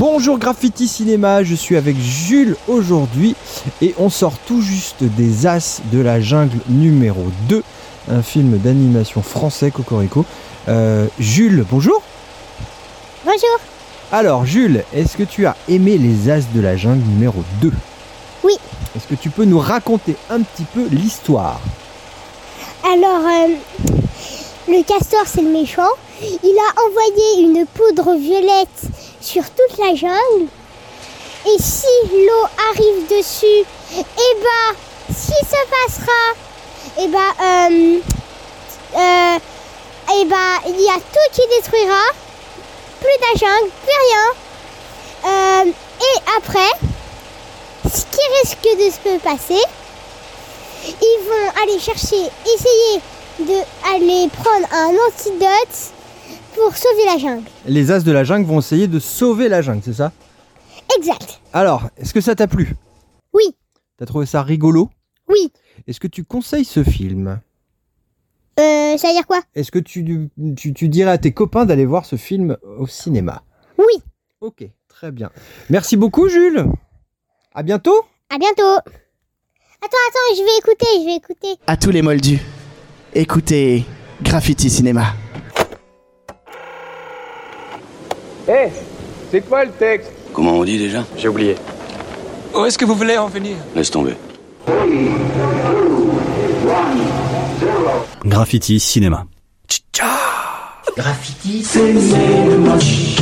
Bonjour Graffiti Cinéma, je suis avec Jules aujourd'hui et on sort tout juste des As de la jungle numéro 2, un film d'animation français Cocorico. Jules, bonjour. Bonjour. Alors Jules, est-ce que tu as aimé les As de la jungle numéro 2 ? Oui. Est-ce que tu peux nous raconter un petit peu l'histoire ? Alors, le castor, c'est le méchant. Il a envoyé une poudre violette sur toute la jungle. Et si l'eau arrive dessus, ce qui se passera, il y a tout qui détruira. Plus de la jungle, plus rien. Et après, ce qui risque de se passer, ils vont aller essayer d'aller prendre un antidote pour sauver la jungle. Les As de la jungle vont essayer de sauver la jungle, c'est ça ? Exact. Alors, est-ce que ça t'a plu ? Oui. T'as trouvé ça rigolo ? Oui. Est-ce que tu conseilles ce film ? Ça veut dire quoi ? Est-ce que tu dirais à tes copains d'aller voir ce film au cinéma ? Oui. Ok, très bien. Merci beaucoup Jules. À bientôt. À bientôt. Attends, je vais écouter. À tous les moldus, écoutez Graffiti Cinéma. C'est quoi le texte? Comment on dit déjà? J'ai oublié. Où est-ce que vous voulez en venir? Laisse tomber. Graffiti Cinéma. Graffiti Cinéma.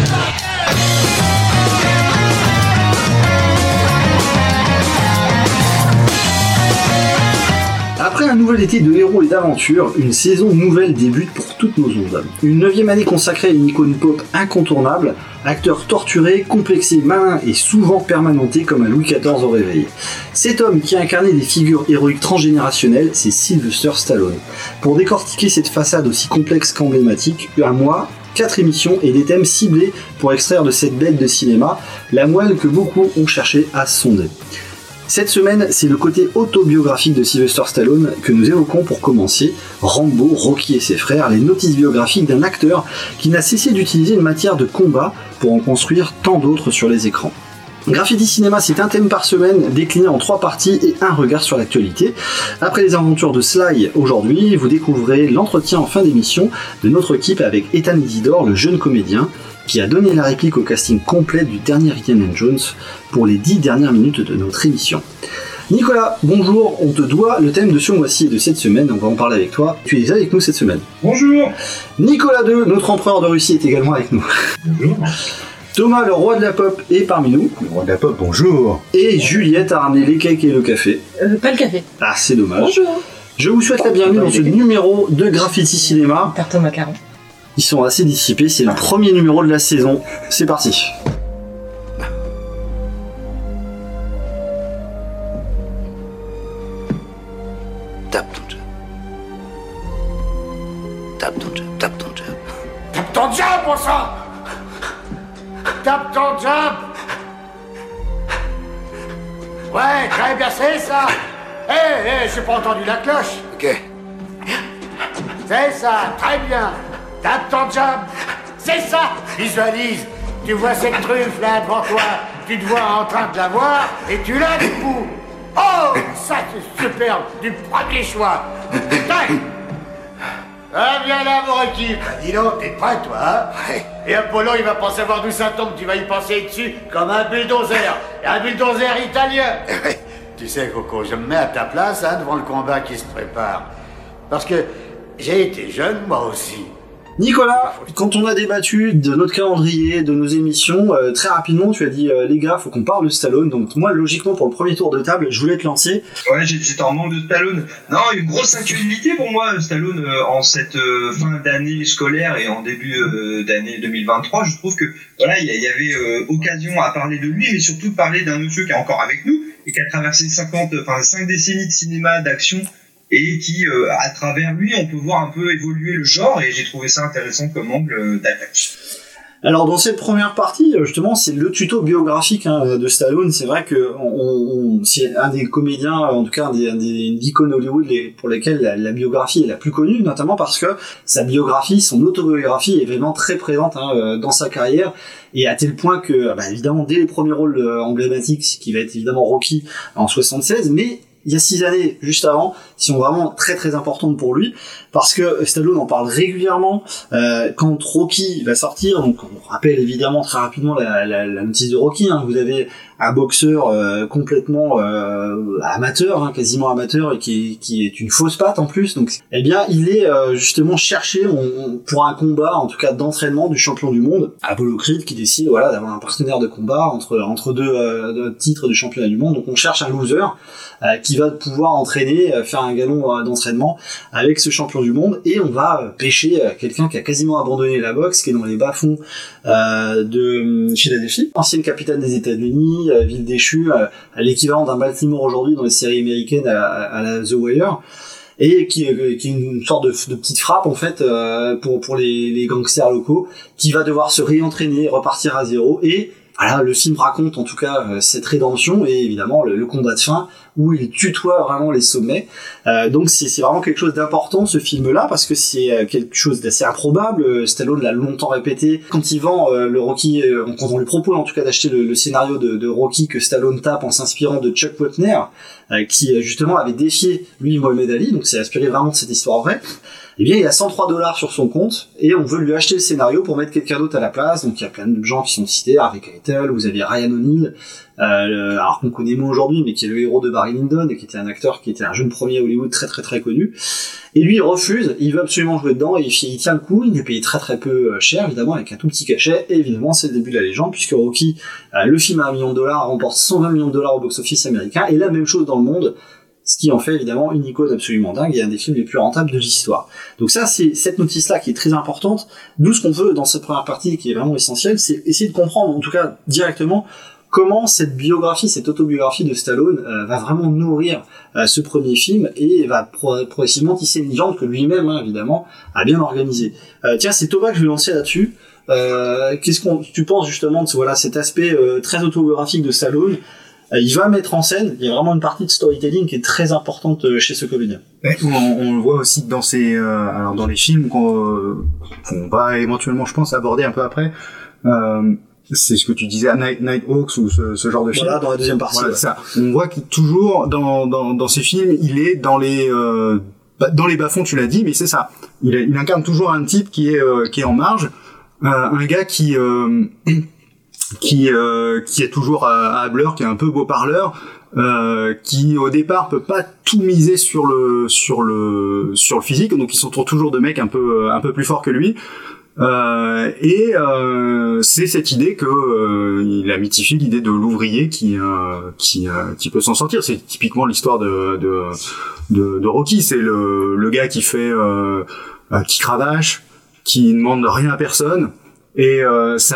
Après un nouvel été de héros et d'aventures, une saison nouvelle débute pour toutes nos ondes. Une 9e année consacrée à une icône pop incontournable, acteur torturé, complexé, malin et souvent permanenté comme un Louis XIV au réveil. Cet homme qui a incarné des figures héroïques transgénérationnelles, c'est Sylvester Stallone. Pour décortiquer cette façade aussi complexe qu'emblématique, un mois, 4 émissions et des thèmes ciblés pour extraire de cette bête de cinéma la moelle que beaucoup ont cherché à sonder. Cette semaine, c'est le côté autobiographique de Sylvester Stallone que nous évoquons pour commencer. Rambo, Rocky et ses frères, les notices biographiques d'un acteur qui n'a cessé d'utiliser une matière de combat pour en construire tant d'autres sur les écrans. Graffiti Cinéma, c'est un thème par semaine décliné en 3 parties et un regard sur l'actualité. Après les aventures de Sly aujourd'hui, vous découvrez l'entretien en fin d'émission de notre équipe avec Ethan Isidore, le jeune comédien, qui a donné la réplique au casting complet du dernier Indiana Jones pour les 10 dernières minutes de notre émission. Nicolas, bonjour, on te doit le thème de ce mois-ci et de cette semaine, on va en parler avec toi. Tu es avec nous cette semaine. Bonjour. Nicolas II, notre empereur de Russie, est également avec nous. Bonjour. Thomas, le roi de la pop, est parmi nous. Le roi de la pop, bonjour. Et Juliette a ramené les cakes et le café. Pas le café. Ah, c'est dommage. Bonjour. Je vous souhaite la bienvenue dans ce numéro de Graffiti Cinéma. Tarte au macaron. Ils sont assez dissipés, c'est le premier numéro de la saison. C'est parti. Tape ton job. Tape ton job, tape ton job. Tape ton job, bon sang. Tape ton job. Ouais, très bien, c'est ça. J'ai pas entendu la cloche. Ok. C'est ça, très bien. Tape ton job. C'est ça. Visualise. Tu vois cette truffe là devant toi. Tu te vois en train de la voir et tu l'as du coup. Oh, ça c'est superbe. Du premier choix. Tac. Ah, viens là, mon Rocky. Dis donc, t'es prêt, toi, hein? Ouais. Et Apollo, il va pas savoir d'où ça tombe. Tu vas y passer dessus comme un bulldozer. Et un bulldozer italien. Ouais. Tu sais, Coco, je me mets à ta place, hein, devant le combat qui se prépare. Parce que j'ai été jeune, moi aussi. Nicolas, quand on a débattu de notre calendrier, de nos émissions, très rapidement tu as dit les gars, faut qu'on parle de Stallone. Donc moi, logiquement, pour le premier tour de table, je voulais te lancer. Ouais, j'étais en manque de Stallone. Non, une grosse actualité pour moi, Stallone, en cette fin d'année scolaire et en début d'année 2023. Je trouve que voilà, il y avait occasion à parler de lui, mais surtout de parler d'un monsieur qui est encore avec nous et qui a traversé 5 décennies de cinéma, d'action. Et qui, à travers lui, on peut voir un peu évoluer le genre, et j'ai trouvé ça intéressant comme angle d'attaque. Alors dans cette première partie, justement, c'est le tuto biographique de Stallone. C'est vrai que c'est un des comédiens, en tout cas une icône Hollywood pour lesquels la biographie est la plus connue, notamment parce que sa biographie, son autobiographie est vraiment très présente dans sa carrière, et à tel point que, évidemment, dès les premiers rôles emblématiques, qui va être évidemment Rocky en 76, mais il y a 6 années, juste avant, qui sont vraiment très très importantes pour lui, parce que Stallone en parle régulièrement quand Rocky va sortir. Donc on rappelle évidemment très rapidement la notice de Rocky, vous avez un boxeur complètement amateur, quasiment amateur, et qui est une fausse patte en plus. Donc eh bien il est justement cherché pour un combat, en tout cas d'entraînement, du champion du monde, Apollo Creed, qui décide d'avoir un partenaire de combat entre deux titres de championnat du monde. Donc on cherche un loser qui va pouvoir entraîner, faire un galon d'entraînement avec ce champion du monde, et on va pêcher quelqu'un qui a quasiment abandonné la boxe, qui est dans les bas-fonds de Philadelphie, ancienne capitale des États-Unis, ville déchue, l'équivalent d'un Baltimore aujourd'hui dans les séries américaines à la The Wire, et qui est une sorte de petite frappe en fait pour les gangsters locaux, qui va devoir se réentraîner, repartir à zéro. Et voilà, le film raconte en tout cas cette rédemption, et évidemment le combat de fin où il tutoie vraiment les sommets. Donc c'est vraiment quelque chose d'important, ce film-là, parce que c'est quelque chose d'assez improbable. Stallone l'a longtemps répété. Quand il vend le Rocky, quand on lui propose en tout cas d'acheter le scénario de Rocky que Stallone tape en s'inspirant de Chuck Wepner, qui justement avait défié lui Mohamed Ali, donc c'est inspiré vraiment de cette histoire vraie. Eh bien, il a $103 sur son compte, et on veut lui acheter le scénario pour mettre quelqu'un d'autre à la place. Donc il y a plein de gens qui sont cités, Harvey Keitel, vous avez Ryan O'Neal, alors qu'on connaît moins aujourd'hui, mais qui est le héros de Barry Lyndon, et qui était un acteur qui était un jeune premier Hollywood très très très connu. Et lui, il refuse, il veut absolument jouer dedans, et il tient le coup. Il est payé très très peu cher, évidemment, avec un tout petit cachet, et évidemment c'est le début de la légende, puisque Rocky, le film à $1 million, remporte $120 millions au box-office américain, et la même chose dans le monde, ce qui en fait évidemment une icône absolument dingue et un des films les plus rentables de l'histoire. Donc ça, c'est cette notice-là qui est très importante. Nous, ce qu'on veut dans cette première partie, qui est vraiment essentielle, c'est essayer de comprendre, en tout cas directement, comment cette biographie, cette autobiographie de Stallone va vraiment nourrir ce premier film, et va progressivement tisser une légende que lui-même, évidemment, a bien organisée. Tiens, c'est Thomas que je vais lancer là-dessus. Qu'est-ce que tu penses justement de cet aspect très autobiographique de Stallone? Il va mettre en scène, il y a vraiment une partie de storytelling qui est très importante chez ce comédien. On le voit aussi dans dans les films qu'on va éventuellement, je pense, aborder un peu après. C'est ce que tu disais à Nighthawks ou ce genre de film. Voilà, dans la deuxième partie. Voilà, ça. On voit qu'il toujours dans ces films, il est dans les bas-fonds, tu l'as dit, mais c'est ça. Il incarne toujours un type qui est en marge, un gars qui est toujours hâbleur, qui est un peu beau parleur, qui au départ peut pas tout miser sur le physique, donc il s'entoure toujours de mecs un peu plus forts que lui. C'est cette idée que il a mythifié, l'idée de l'ouvrier qui peut s'en sortir. C'est typiquement l'histoire de Rocky. C'est le gars qui fait qui cravache, qui ne demande rien à personne. Et il y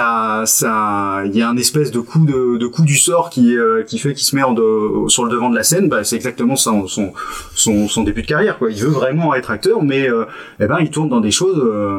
a un espèce de coup du sort qui fait qu'il se met sur le devant de la scène. C'est exactement son début de carrière, quoi. Il veut vraiment être acteur, mais il tourne dans des choses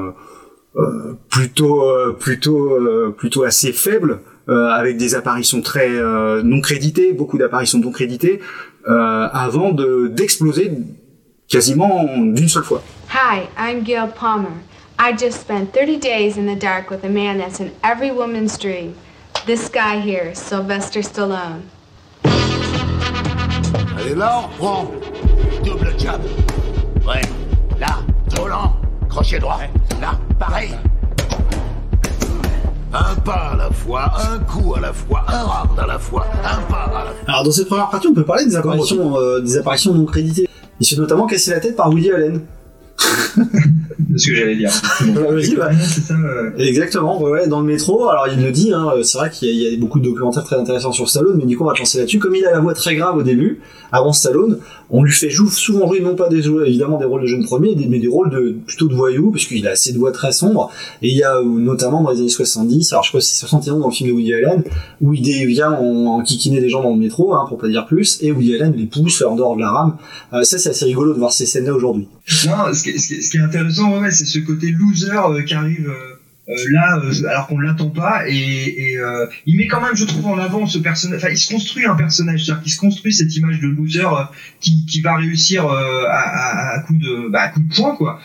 plutôt assez faibles, avec des apparitions très non créditées, beaucoup d'apparitions non créditées, avant d'exploser quasiment d'une seule fois. Hi, I'm Gail Palmer. I just spent 30 days in the dark with a man that's in every woman's dream. This guy here, Sylvester Stallone. Allez là, on prend. Double jab. Ouais, là, volant, crochet droit. Là, pareil. Un pas à la fois, un coup à la fois, un round à la fois, un pas à la fois. Alors dans cette première partie, on peut parler des apparitions non créditées. Il se fait notamment casser la tête par Woody Allen. C'est ce que j'allais dire. Vas-y, c'est ça. Exactement, ouais, dans le métro. Alors il le dit, c'est vrai qu'il y a beaucoup de documentaires très intéressants sur Stallone, mais du coup on va lancer là-dessus. Comme il a la voix très grave au début, avant Stallone, on lui fait souvent jouer non pas évidemment des rôles de jeune premier, mais des rôles plutôt de voyou, puisqu'il a cette voix très sombre. Et il y a notamment dans les années 70, alors je crois que c'est 71 dans le film de Woody Allen, où il vient en kikiner des gens dans le métro, pour pas dire plus, et Woody Allen les pousse en dehors de la rame. Ça c'est assez rigolo de voir ces scènes-là aujourd'hui. Non, ce qui est intéressant, c'est ce côté loser qui arrive alors qu'on ne l'attend pas, et il met quand même, je trouve, en avant ce personnage. Enfin, il se construit un personnage, c'est-à-dire qu'il se construit cette image de loser qui va réussir à coup de poing, quoi.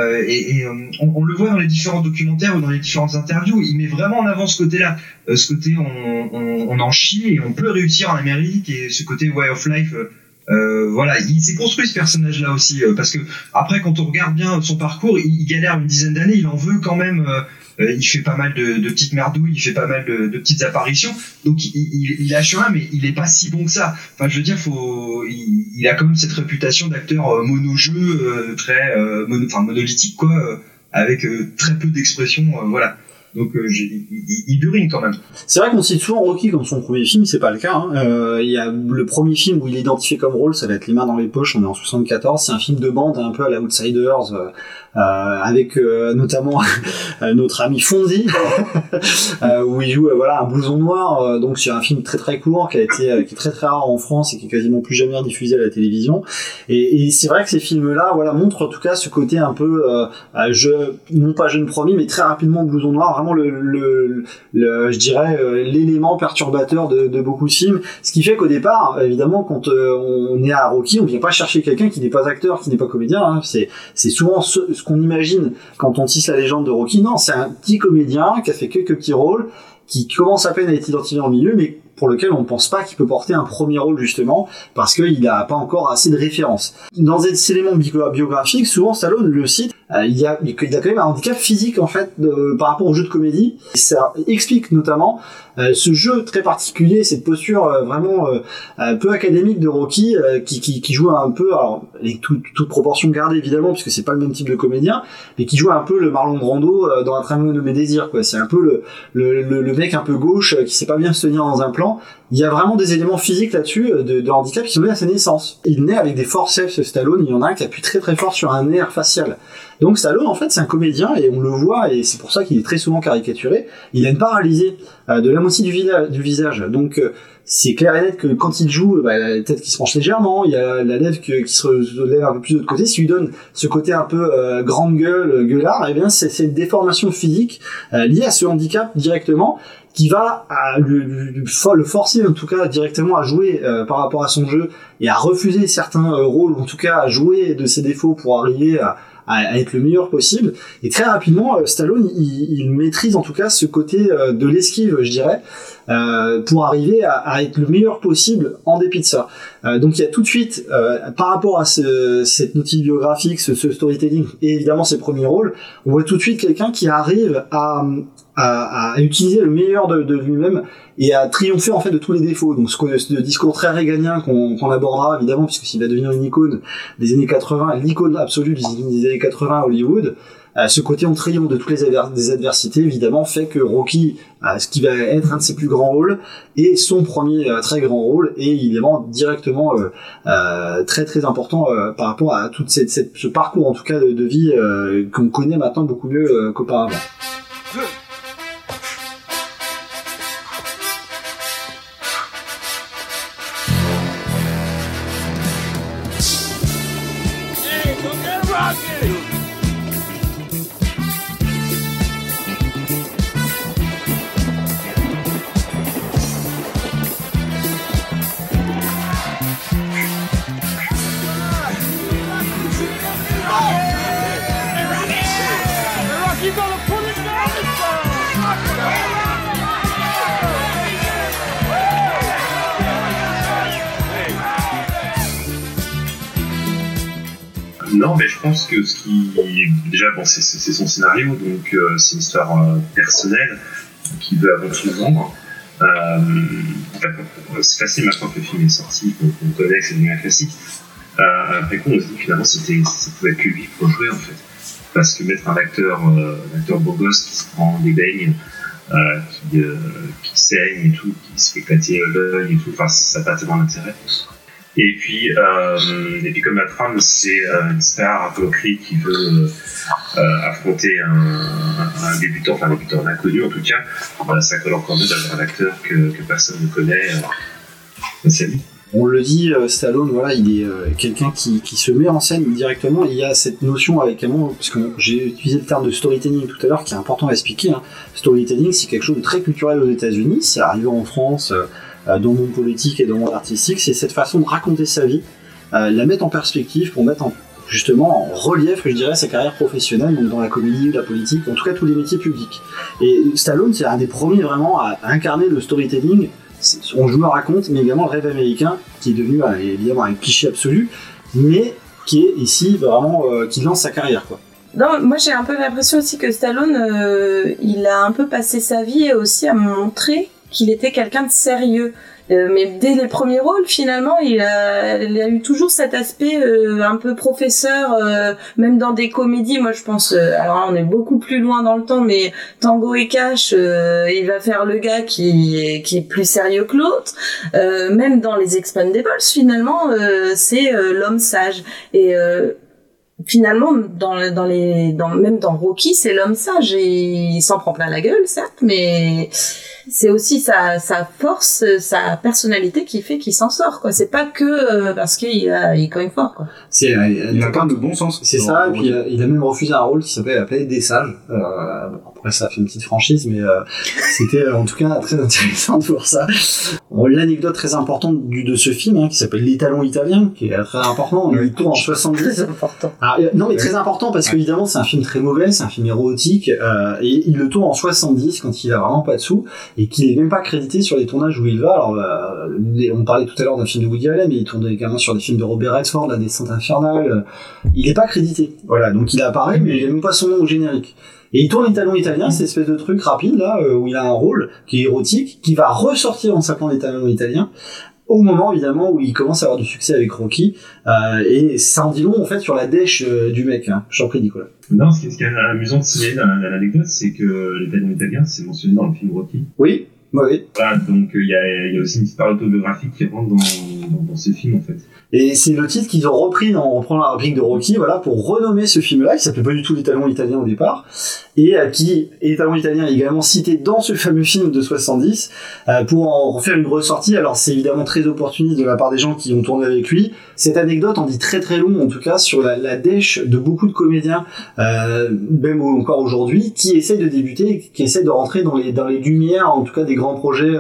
On le voit dans les différents documentaires ou dans les différentes interviews. Il met vraiment en avant ce côté-là, ce côté on en chie et on peut réussir en Amérique, et ce côté way of life. Voilà, il s'est construit ce personnage-là aussi, parce que après, quand on regarde bien son parcours, il galère une dizaine d'années, il en veut quand même. Il fait pas mal de petites merdouilles, il fait pas mal de petites apparitions, donc il lâche rien, mais il est pas si bon que ça. Enfin, je veux dire, il a quand même cette réputation d'acteur monojeu, très monolithique, quoi, avec très peu d'expression, voilà. Donc il burine quand même. C'est vrai qu'on cite souvent Rocky comme son premier film, c'est pas le cas. Il y a le premier film où il est identifié comme rôle, ça va être Les mains dans les poches, on est en 74, c'est un film de bande un peu à la Outsiders, avec notamment notre ami Fonzie, où il joue un blouson noir, donc c'est un film très très court qui est très très rare en France et qui est quasiment plus jamais diffusé à la télévision. Et c'est vrai que ces films-là, montrent en tout cas ce côté un peu non pas jeune promis, mais très rapidement blouson noir, vraiment je dirais l'élément perturbateur de beaucoup de films, ce qui fait qu'au départ, évidemment, quand on est à Rocky, on vient pas chercher quelqu'un qui n'est pas acteur, qui n'est pas comédien, c'est souvent ce qu'on imagine quand on tisse la légende de Rocky. Non, c'est un petit comédien qui a fait quelques petits rôles, qui commence à peine à être identifié en milieu, mais pour lequel on ne pense pas qu'il peut porter un premier rôle, justement, parce qu'il n'a pas encore assez de références. Dans ces éléments biographiques, souvent Stallone le cite, il a quand même un handicap physique, en fait, par rapport au jeu de comédie. Ça explique notamment ce jeu très particulier, cette posture vraiment peu académique de Rocky, qui joue un peu, alors toute proportion gardée évidemment, puisque c'est pas le même type de comédien, mais qui joue un peu le Marlon Brando dans Un train de mes désirs, quoi. C'est un peu le mec un peu gauche qui sait pas bien se tenir dans un plan. Il y a vraiment des éléments physiques là-dessus de handicap qui sont nés à sa naissance. Il naît avec des forceps, Stallone. Il y en a un qui appuie très très fort sur un nerf facial. Donc Stallone, en fait, c'est un comédien, et on le voit, et c'est pour ça qu'il est très souvent caricaturé. Il a une paralysie de la moitié du visage. Donc c'est clair et net que quand il joue, la tête qui se penche légèrement, il y a la lèvre qui se lève un peu plus de l'autre côté, ce qui lui donne ce côté un peu grande gueule, gueulard. Et bien c'est une déformation physique liée à ce handicap directement, qui va le forcer en tout cas directement à jouer par rapport à son jeu, et à refuser certains rôles, ou en tout cas à jouer de ses défauts pour arriver à être le meilleur possible. Et très rapidement, Stallone, il maîtrise en tout cas ce côté de l'esquive, je dirais, pour arriver à être le meilleur possible en dépit de ça. Donc il y a tout de suite, par rapport à cette notice biographique, ce storytelling, et évidemment ses premiers rôles, on voit tout de suite quelqu'un qui arrive à utiliser le meilleur de lui-même et à triompher en fait de tous les défauts. Donc ce discours très réganien qu'on abordera évidemment, puisque s'il va devenir une icône des années 80, l'icône absolue des années 80 à Hollywood, ce côté on triomphe de toutes les adversités, évidemment, fait que Rocky, ce qui va être un de ses plus grands rôles, est son premier très grand rôle, et il est vraiment directement très très important par rapport à tout ce parcours en tout cas de vie qu'on connaît maintenant beaucoup mieux qu'auparavant. Non, mais je pense que ce qui déjà c'est son scénario, donc c'est une histoire personnelle qu'il veut avant tout vendre. En fait, c'est facile maintenant que le film est sorti, qu'on connaît, que c'est devenu un classique. Après coup, on se dit que finalement ça pouvait être que lui pour jouer en fait, parce que mettre un acteur beau gosse qui se prend des beignes, qui saigne et tout, qui se fait éclater l'œil et tout, enfin ça n'a pas tellement d'intérêt. Et puis comme la trame, c'est une star un peu cri qui veut affronter un débutant inconnu en tout cas, ça colle encore mieux d'avoir un acteur que personne ne connaît. C'est lui. On le dit, Stallone, voilà, il est quelqu'un qui se met en scène directement. Il y a cette notion avec parce que j'ai utilisé le terme de storytelling tout à l'heure, qui est important à expliquer. Hein. Storytelling, c'est quelque chose de très culturel aux États-Unis. C'est arrivé en France, dans le monde politique et dans le monde artistique. C'est cette façon de raconter sa vie, la mettre en perspective pour mettre justement en relief, je dirais, sa carrière professionnelle, donc dans la comédie, la politique, en tout cas tous les métiers publics. Et Stallone, c'est un des premiers vraiment à incarner le storytelling. Je me raconte, mais également le rêve américain, qui est devenu évidemment un cliché absolu, mais qui est ici vraiment qui lance sa carrière, quoi. Non, moi j'ai un peu l'impression aussi que Stallone, il a un peu passé sa vie aussi à montrer qu'il était quelqu'un de sérieux. Mais dès les premiers rôles, finalement, il a eu toujours cet aspect un peu professeur, même dans des comédies. Moi, je pense, alors là, on est beaucoup plus loin dans le temps, mais Tango et Cash, il va faire le gars qui est plus sérieux que l'autre. Même dans les Expendables, finalement, c'est l'homme sage. Et finalement, même dans Rocky, c'est l'homme sage. Et il s'en prend plein la gueule, certes, mais c'est aussi sa force, sa personnalité qui fait qu'il s'en sort, quoi. C'est pas que parce qu'il est quand même fort, quoi. Il a plein de bon sens. C'est ça, et puis il a même refusé un rôle qui s'appelait La planète des sages. Après, ça a fait une petite franchise, mais c'était en tout cas très intéressant de voir ça. L'anecdote très importante de ce film, hein, qui s'appelle L'étalon italien, qui est très important, il tourne en 70. Très important. Alors, non, mais très important parce qu'évidemment, c'est un film très mauvais, c'est un film érotique, et il le tourne en 70 quand il a vraiment pas de sous, et qu'il est même pas crédité sur les tournages où il va. Alors, on parlait tout à l'heure d'un film de Woody Allen, mais il tourne également sur des films de Robert Redford, La descente infernale. Il est pas crédité. Voilà, donc il apparaît, mais il a même pas son nom au générique. Et il tourne L'étalon italien, cette espèce de truc rapide là, où il a un rôle qui est érotique, qui va ressortir en s'appelant L'étalon italien, au moment évidemment où il commence à avoir du succès avec Rocky, et ça en dit long en fait sur la dèche du mec, hein. Je t'en prie, Nicolas. Non, ce qui est amusant de signaler dans l'anecdote, c'est que L'étalon italien, c'est mentionné dans le film Rocky. Oui. Oui. Voilà, donc il y a aussi une petite part autobiographique qui rentre dans ces films en fait. Et c'est le titre qu'ils ont repris, on reprend la réplique de Rocky, voilà, pour renommer ce film-là, qui s'appelait pas du tout L'étalon italien au départ, et qui, L'étalon italien est également cité dans ce fameux film de 70, pour en faire une ressortie. Alors c'est évidemment très opportuniste de la part des gens qui ont tourné avec lui. Cette anecdote en dit très très long, en tout cas, sur la dèche de beaucoup de comédiens, même encore aujourd'hui, qui essayent de débuter, qui essayent de rentrer dans les lumières, en tout cas des grands projets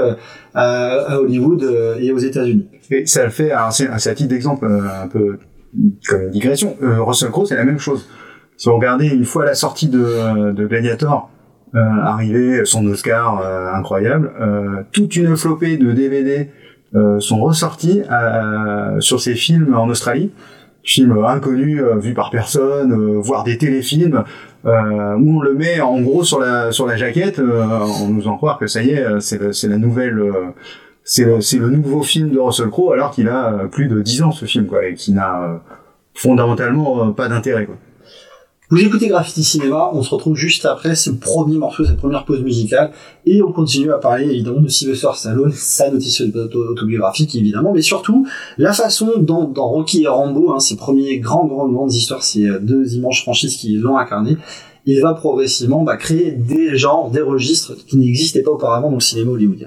à Hollywood et aux États-Unis. Et ça le fait, alors c'est à titre d'exemple, un peu comme une digression, Russell Crowe, c'est la même chose. Si vous regardez une fois la sortie de Gladiator, arrivé, son Oscar incroyable, toute une flopée de DVD sont ressortis sur ces films en Australie, films inconnus, vus par personne, voire des téléfilms, où on le met en gros sur la jaquette, en nous en croire que ça y est, c'est la nouvelle... c'est le nouveau film de Russell Crowe, alors qu'il a plus de 10 ans ce film, quoi, et qui n'a fondamentalement pas d'intérêt, quoi. Vous écoutez Graffiti Cinéma, on se retrouve juste après ce premier morceau, cette première pause musicale, et on continue à parler évidemment de Sylvester Stallone, sa notice autobiographique évidemment, mais surtout la façon dont dans Rocky et Rambo, hein, ses premiers grandes histoires, ces deux immenses franchises qui l'ont incarné, il va progressivement créer des genres, des registres qui n'existaient pas auparavant dans le cinéma hollywoodien.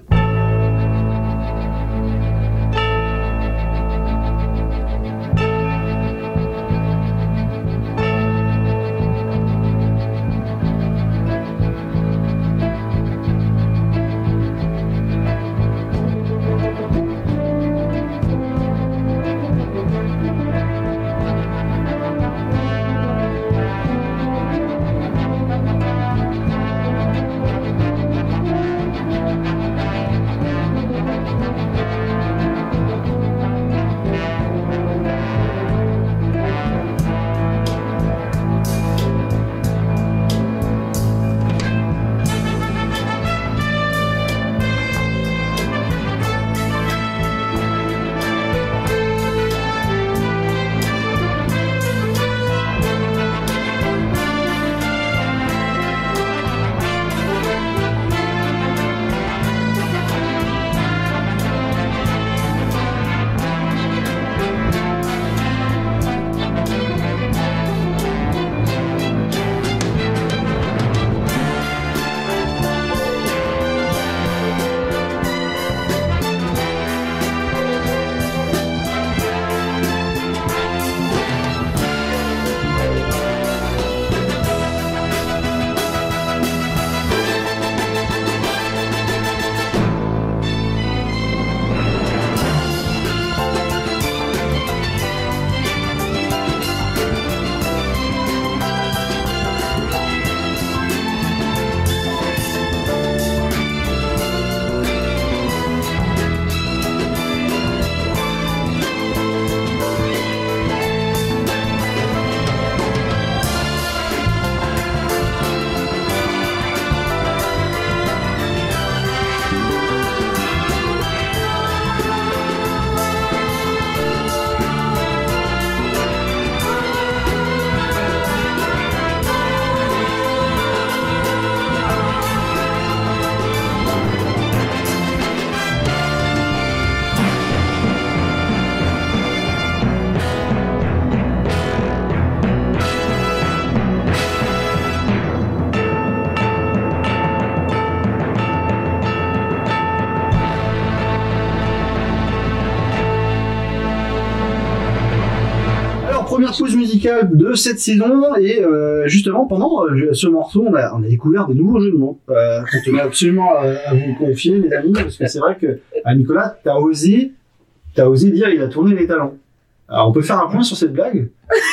première pause musicale de cette saison et justement pendant ce morceau on a découvert de nouveaux jeux de mots qu'on tenait absolument à vous confier les amis, parce que c'est vrai que Nicolas t'as osé dire il a tourné les talons. Alors on peut faire un point sur cette blague.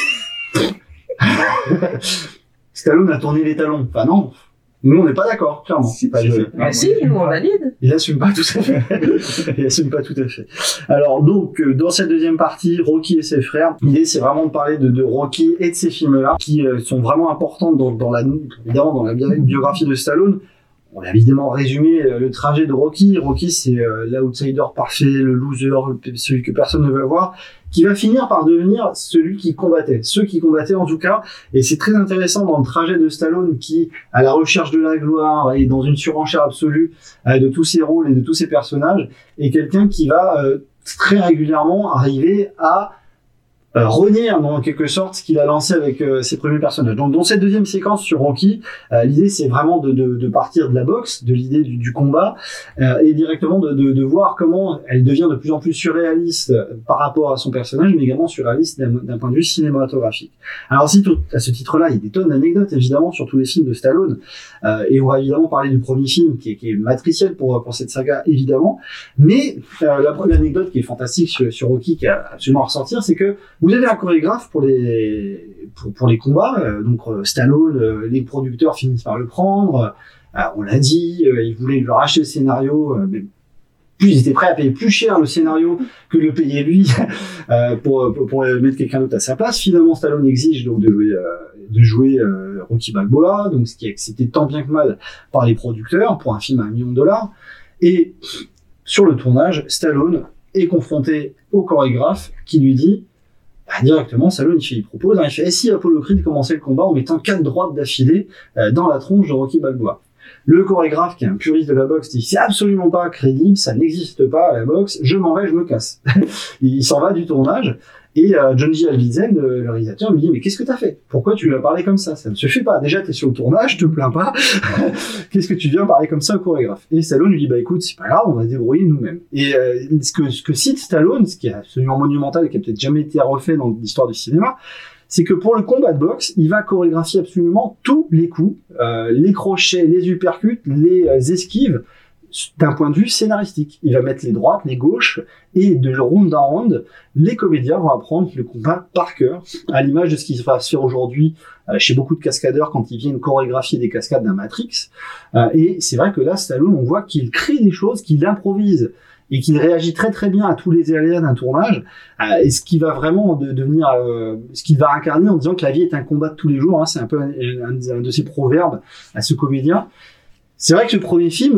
Stallone a tourné les talons. Enfin non, nous on n'est pas d'accord, clairement. Si, nous on valide. Il assume pas tout à fait. Il assume pas tout à fait. Alors donc dans cette deuxième partie, Rocky et ses frères, l'idée c'est vraiment de parler de Rocky et de ces films-là qui sont vraiment importants dans la biographie de Stallone. On a évidemment résumé le trajet de Rocky. Rocky, c'est l'outsider parfait, le loser, celui que personne ne veut voir, qui va finir par devenir celui qui combattait. Ceux qui combattaient en tout cas. Et c'est très intéressant dans le trajet de Stallone qui, à la recherche de la gloire et dans une surenchère absolue de tous ses rôles et de tous ses personnages, est quelqu'un qui va très régulièrement arriver à renier en quelque sorte ce qu'il a lancé avec ses premiers personnages. Donc dans cette deuxième séquence sur Rocky, l'idée c'est vraiment de partir de la boxe, de l'idée du combat et directement de voir comment elle devient de plus en plus surréaliste par rapport à son personnage, mais également surréaliste d'un point de vue cinématographique. Alors si à ce titre-là, il y a des tonnes d'anecdotes évidemment sur tous les films de Stallone et on va évidemment parler du premier film qui est matriciel pour cette saga évidemment, mais l'anecdote qui est fantastique sur Rocky qui a absolument à ressortir, c'est que vous avez un chorégraphe pour les combats, donc Stallone, les producteurs finissent par le prendre, on l'a dit, ils voulaient lui racheter le scénario, mais ils étaient prêts à payer plus cher le scénario que le payer lui pour mettre quelqu'un d'autre à sa place. Finalement, Stallone exige donc de jouer Rocky Balboa, donc ce qui est accepté tant bien que mal par les producteurs pour un film à $1 million. Et sur le tournage, Stallone est confronté au chorégraphe qui lui dit directement, Stallone il propose, il fait si Apollo Creed commençait le combat en mettant 4 droites d'affilée dans la tronche de Rocky Balboa. Le chorégraphe, qui est un puriste de la boxe, dit c'est absolument pas crédible, ça n'existe pas à la boxe, je m'en vais, je me casse. Il s'en va du tournage. Et John G. Avildsen, le réalisateur, lui dit mais qu'est-ce que t'as fait? Pourquoi tu lui as parlé comme ça? Ça ne se fait pas. Déjà t'es sur le tournage, te plains pas. Qu'est-ce que tu viens parler comme ça au chorégraphe? Et Stallone lui dit bah écoute c'est pas grave, on va se débrouiller nous-mêmes. Et ce que cite Stallone, ce qui est absolument monumental et qui a peut-être jamais été refait dans l'histoire du cinéma, c'est que pour le combat de boxe, il va chorégraphier absolument tous les coups, les crochets, les uppercuts, les esquives, d'un point de vue scénaristique. Il va mettre les droites, les gauches, et de round en round, les comédiens vont apprendre le combat par cœur, à l'image de ce qui va se faire aujourd'hui chez beaucoup de cascadeurs quand ils viennent chorégraphier des cascades d'un Matrix. Et c'est vrai que là, Stallone, on voit qu'il crée des choses, qu'il improvise, et qu'il réagit très très bien à tous les aléas d'un tournage, et ce qui va vraiment devenir, ce qu'il va incarner en disant que la vie est un combat de tous les jours, hein, c'est un peu un de ses proverbes à ce comédien. C'est vrai que le premier film,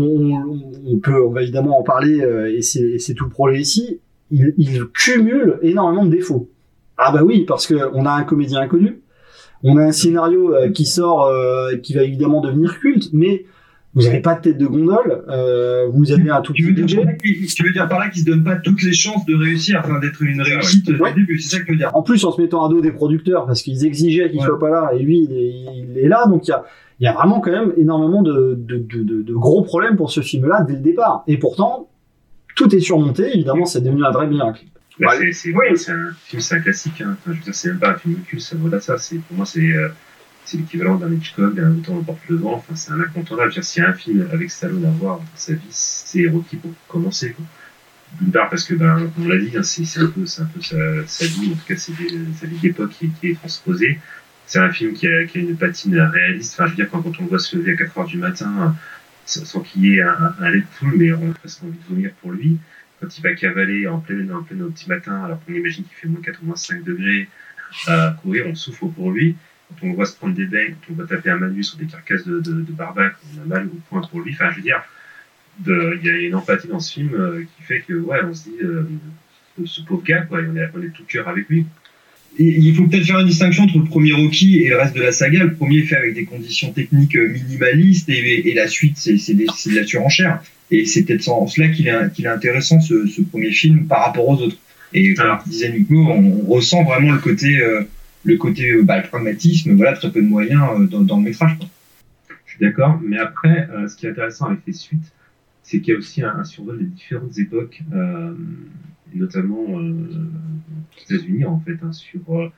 on va évidemment en parler, et c'est tout le projet ici, il cumule énormément de défauts. Ah bah oui, parce que on a un comédien inconnu, on a un scénario qui sort, qui va évidemment devenir culte, mais vous avez pas de tête de gondole, vous avez un tout petit budget. Tu veux dire par là qu'il se donne pas toutes les chances de réussir, enfin d'être une réussite dès le début, c'est ça que tu veux dire. En plus, en se mettant à dos des producteurs, parce qu'ils exigeaient qu'il soit pas là, et lui, il est là, donc il y a vraiment quand même énormément de gros problèmes pour ce film-là dès le départ. Et pourtant, tout est surmonté, évidemment, c'est devenu un vrai miracle. Bah, c'est un classique, hein. Enfin, je veux dire, c'est même pas un film culte, ça vaut ça. Pour moi, c'est l'équivalent d'un Hitchcock, d'un Autant le porte-le-vent. Enfin, c'est un incontournable. Je veux dire, s'il y a un film avec Stallone à voir dans sa vie, c'est Rocky pour commencer, quoi. D'une part parce que, on l'a dit, hein, c'est un peu sa vie, en tout cas, c'est sa vie d'époque qui est transposée. C'est un film qui a une patine réaliste. Enfin, je veux dire, quand on le voit se lever à 4h du matin, sans qu'il y ait un lait de poule, mais on a presque envie de vomir pour lui. Quand il va cavaler en plein au petit matin, alors qu'on imagine qu'il fait moins 4 ou moins 5 degrés, à courir, on souffre pour lui. Quand on le voit se prendre des bains, quand on va taper un manus sur des carcasses de barbac, on a mal au point pour lui. Enfin, je veux dire, il y a une empathie dans ce film qui fait que, ouais, on se dit, ce pauvre gars, quoi, on est tout cœur avec lui. Et il faut peut-être faire une distinction entre le premier Rocky et le reste de la saga. Le premier est fait avec des conditions techniques minimalistes et la suite, c'est de la surenchère. Et c'est peut-être en cela qu'il est intéressant, ce premier film, par rapport aux autres. Et comme disait Nico, on ressent vraiment le côté le pragmatisme, voilà, très peu de moyens dans le métrage, quoi. Je suis d'accord, mais après, ce qui est intéressant avec les suites, c'est qu'il y a aussi un survol des différentes époques, et notamment aux États-Unis, en fait, hein, sur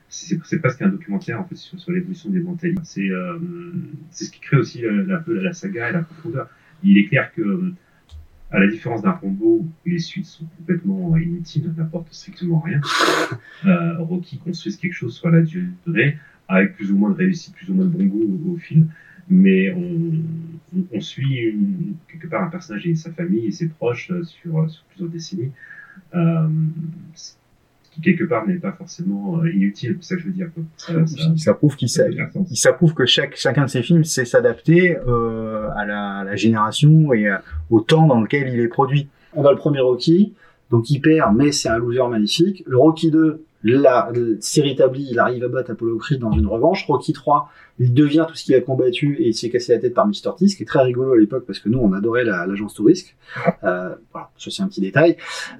c'est presque un documentaire en fait sur l'évolution des mentalités. C'est ce qui crée aussi la saga et la profondeur. Il est clair que à la différence d'un Rambo où les suites sont complètement inutiles, n'apportent strictement rien, Rocky construit quelque chose sur la durée avec plus ou moins de réussite, plus ou moins de bon goût au film, mais on suit quelque part un personnage et sa famille et ses proches sur plusieurs décennies. Qui quelque part n'est pas forcément inutile, c'est ça que je veux dire. Ça prouve que chacun de ces films sait s'adapter à la génération et au temps dans lequel il est produit. On a le premier Rocky, donc il perd, mais c'est un loser magnifique. Le Rocky 2, c'est rétabli, il arrive à battre Apollo Creed dans une revanche. Rocky 3, il devient tout ce qu'il a combattu et il se fait casser la tête par Mr. T, ce qui est très rigolo à l'époque parce que nous on adorait l'agence Tourisque. Voilà, ça c'est un petit détail.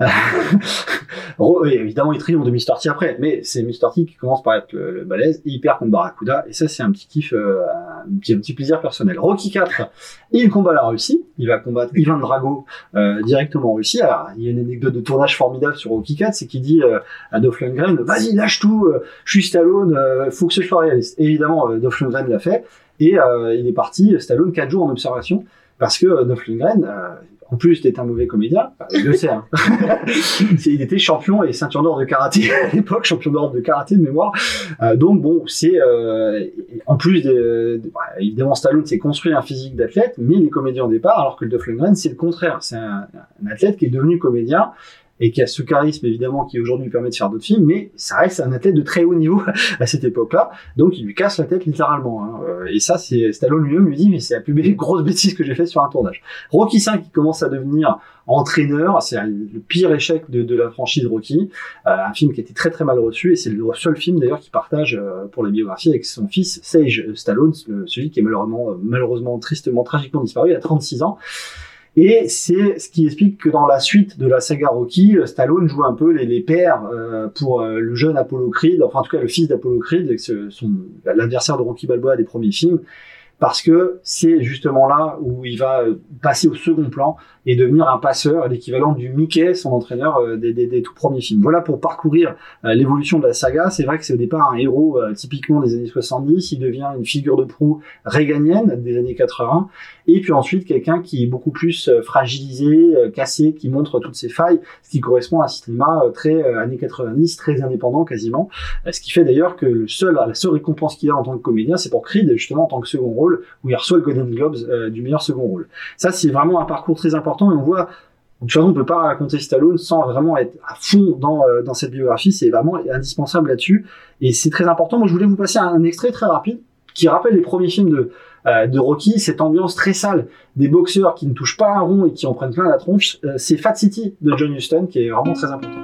Évidemment il triomphe de Mr. T après, mais c'est Mr. T qui commence par être le balèze et il perd contre Barracuda et ça c'est un petit kiff, un petit plaisir personnel. Rocky 4, il combat la Russie, il va combattre Ivan Drago directement en Russie. Alors il y a une anecdote de tournage formidable sur Rocky 4, c'est qu'il dit à Dolph Lundgren, vas-y lâche tout, je suis Stallone, faut que ce soit réaliste. Et évidemment Dolph Lundgren l'a fait et il est parti Stallone 4 jours en observation parce que Dolph Lundgren en plus d'être un mauvais comédien, il le sait, hein. Il était champion et ceinture d'or de karaté à l'époque, champion d'or de karaté de mémoire. Donc bon, c'est en plus évidemment Stallone s'est construit un physique d'athlète, mais il est comédien au départ, alors que Dolph Lundgren c'est le contraire, c'est un athlète qui est devenu comédien et qui a ce charisme évidemment qui aujourd'hui lui permet de faire d'autres films, mais ça reste un athlète de très haut niveau à cette époque-là, donc il lui casse la tête littéralement. Hein. Et ça, c'est Stallone lui-même lui dit, mais c'est la plus grosse bêtise que j'ai fait sur un tournage. Rocky 5 qui commence à devenir entraîneur, c'est le pire échec de la franchise Rocky, un film qui a été très très mal reçu, et c'est le seul film d'ailleurs qui partage pour la biographie avec son fils Sage Stallone, celui qui est malheureusement tristement, tragiquement disparu à 36 ans. Et c'est ce qui explique que dans la suite de la saga Rocky, Stallone joue un peu les pères pour le jeune Apollo Creed, enfin en tout cas le fils d'Apollo Creed, l'adversaire de Rocky Balboa des premiers films, parce que c'est justement là où il va passer au second plan et devenir un passeur, l'équivalent du Mickey, son entraîneur des tout premiers films. Voilà pour parcourir l'évolution de la saga. C'est vrai que c'est au départ un héros typiquement des années 70, il devient une figure de proue réganienne des années 80, et puis ensuite quelqu'un qui est beaucoup plus fragilisé, cassé, qui montre toutes ses failles, ce qui correspond à un cinéma très années 90, très indépendant quasiment, ce qui fait d'ailleurs que la seule récompense qu'il a en tant que comédien, c'est pour Creed, justement en tant que second rôle, où il reçoit le Golden Globes du meilleur second rôle. Ça, c'est vraiment un parcours très important, et on voit, de toute façon, on peut pas raconter Stallone sans vraiment être à fond dans cette biographie, c'est vraiment indispensable là-dessus, et c'est très important. Moi, je voulais vous passer un extrait très rapide, qui rappelle les premiers films de Rocky, cette ambiance très sale, des boxeurs qui ne touchent pas un rond et qui en prennent plein la tronche, c'est Fat City de John Huston, qui est vraiment très important.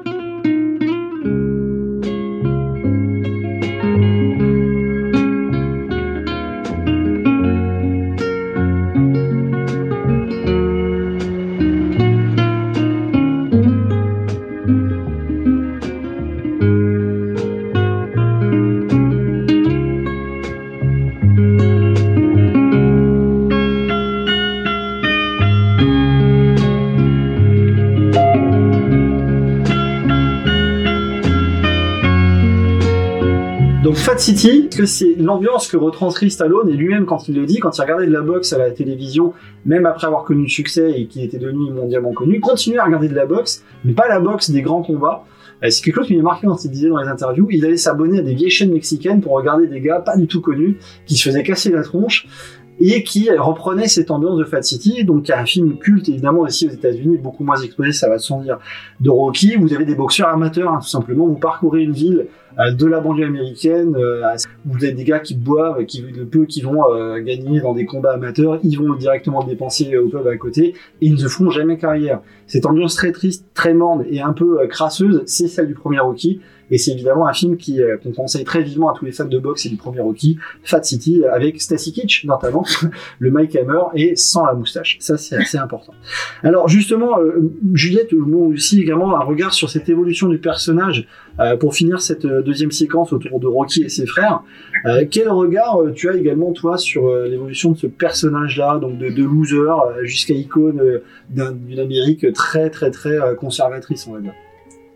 Donc Fat City, que c'est l'ambiance que retranscrit Stallone, et lui-même quand il le dit, quand il regardait de la boxe à la télévision, même après avoir connu le succès et qu'il était devenu mondialement connu, continuait à regarder de la boxe, mais pas la boxe des grands combats. C'est quelque chose qui m'est marqué quand il disait dans les interviews, il allait s'abonner à des vieilles chaînes mexicaines pour regarder des gars pas du tout connus, qui se faisaient casser la tronche, et qui reprenait cette ambiance de Fat City. Donc il y a un film culte évidemment aussi aux États-Unis, beaucoup moins exposé, ça va sans dire, de Rocky. Vous avez des boxeurs amateurs, hein, tout simplement. Vous parcourez une ville de la banlieue américaine, vous avez des gars qui boivent, qui vont gagner dans des combats amateurs, ils vont directement le dépenser au pub à côté, et ils ne se font jamais carrière. Cette ambiance très triste, très morne et un peu crasseuse, c'est celle du premier Rocky. Et c'est évidemment un film qu'on conseille très vivement à tous les fans de boxe et du premier Rocky, Fat City, avec Stacy Keach notamment, le Mike Hammer, et sans la moustache. Ça, c'est assez important. Alors justement, Juliette, moi aussi également un regard sur cette évolution du personnage pour finir cette deuxième séquence autour de Rocky et ses frères. Quel regard tu as également toi sur l'évolution de ce personnage-là, donc de loser jusqu'à icône d'une Amérique très très très conservatrice, on va dire.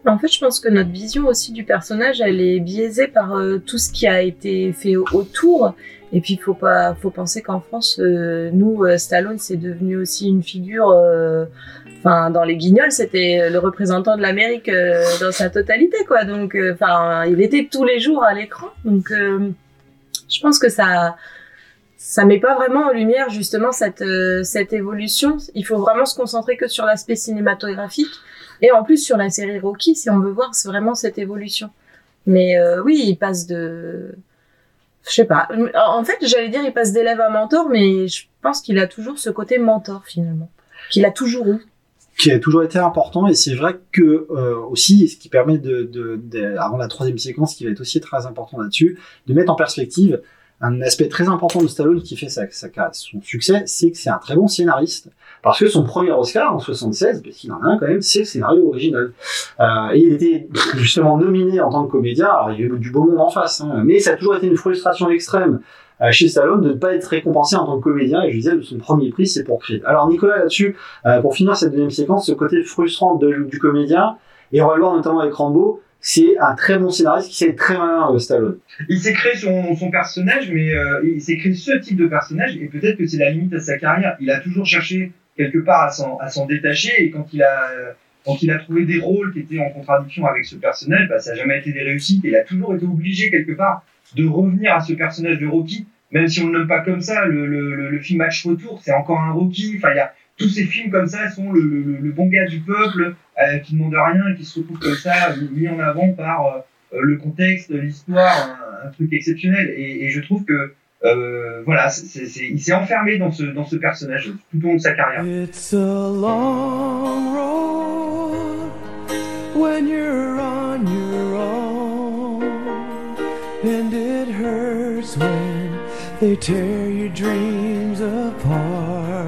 En fait, je pense que notre vision aussi du personnage, elle est biaisée par tout ce qui a été fait autour. Et puis, faut penser qu'en France, nous, Stallone, c'est devenu aussi une figure. Dans les Guignols, c'était le représentant de l'Amérique dans sa totalité, quoi. Donc, il était tous les jours à l'écran. Donc, je pense que ça met pas vraiment en lumière justement cette évolution. Il faut vraiment se concentrer que sur l'aspect cinématographique. Et en plus sur la série Rocky, si on veut voir vraiment cette évolution. Mais oui, il passe de... Je sais pas. En fait, j'allais dire il passe d'élève à mentor, mais je pense qu'il a toujours ce côté mentor finalement. Qu'il a toujours eu. Qui a toujours été important, et c'est vrai que aussi, ce qui permet avant la troisième séquence, qui va être aussi très important là-dessus, de mettre en perspective un aspect très important de Stallone qui fait son succès, c'est que c'est un très bon scénariste. Parce que son premier Oscar en 76, parce qu'il en a un quand même, c'est le scénario original. Et il était justement nominé en tant que comédien. Alors il y a eu du beau monde en face, hein, mais ça a toujours été une frustration extrême chez Stallone de ne pas être récompensé en tant que comédien. Et je disais, son premier prix, c'est pour Creed. Alors Nicolas, là-dessus, pour finir cette deuxième séquence, ce côté frustrant du comédien, et on va le voir notamment avec Rambo, c'est un très bon scénariste qui sait très malin Stallone. Il s'est créé son personnage, mais il s'est créé ce type de personnage, et peut-être que c'est la limite à sa carrière. Il a toujours cherché quelque part à s'en détacher, et quand il a trouvé des rôles qui étaient en contradiction avec ce personnage, ça n'a jamais été des réussites, et il a toujours été obligé quelque part de revenir à ce personnage de Rocky, même si on ne le nomme pas comme ça. Le film Match Retour, c'est encore un Rocky. Enfin, il y a tous ces films comme ça, sont le bon gars du peuple qui ne demande rien et qui se retrouve comme ça mis en avant par le contexte, l'histoire, un truc exceptionnel. Et je trouve que il s'est enfermé dans ce personnage tout au long de sa carrière. It's a long road when you're on your own, and it hurts when they tear your dreams apart,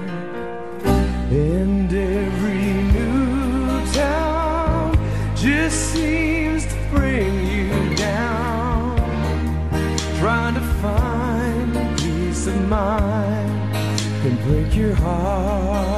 and every new town just seems to bring you down, trying to find peace of mind can break your heart.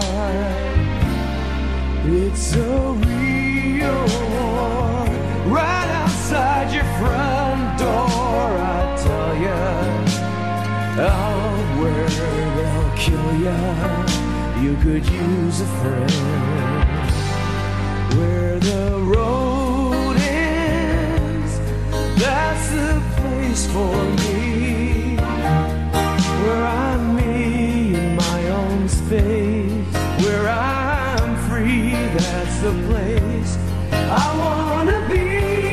It's so real, right outside your front door. I tell you, out where they'll kill you, you could use a friend. Where the road ends, that's the place for me, where I'm me in my own space, where I'm free, that's the place I wanna be.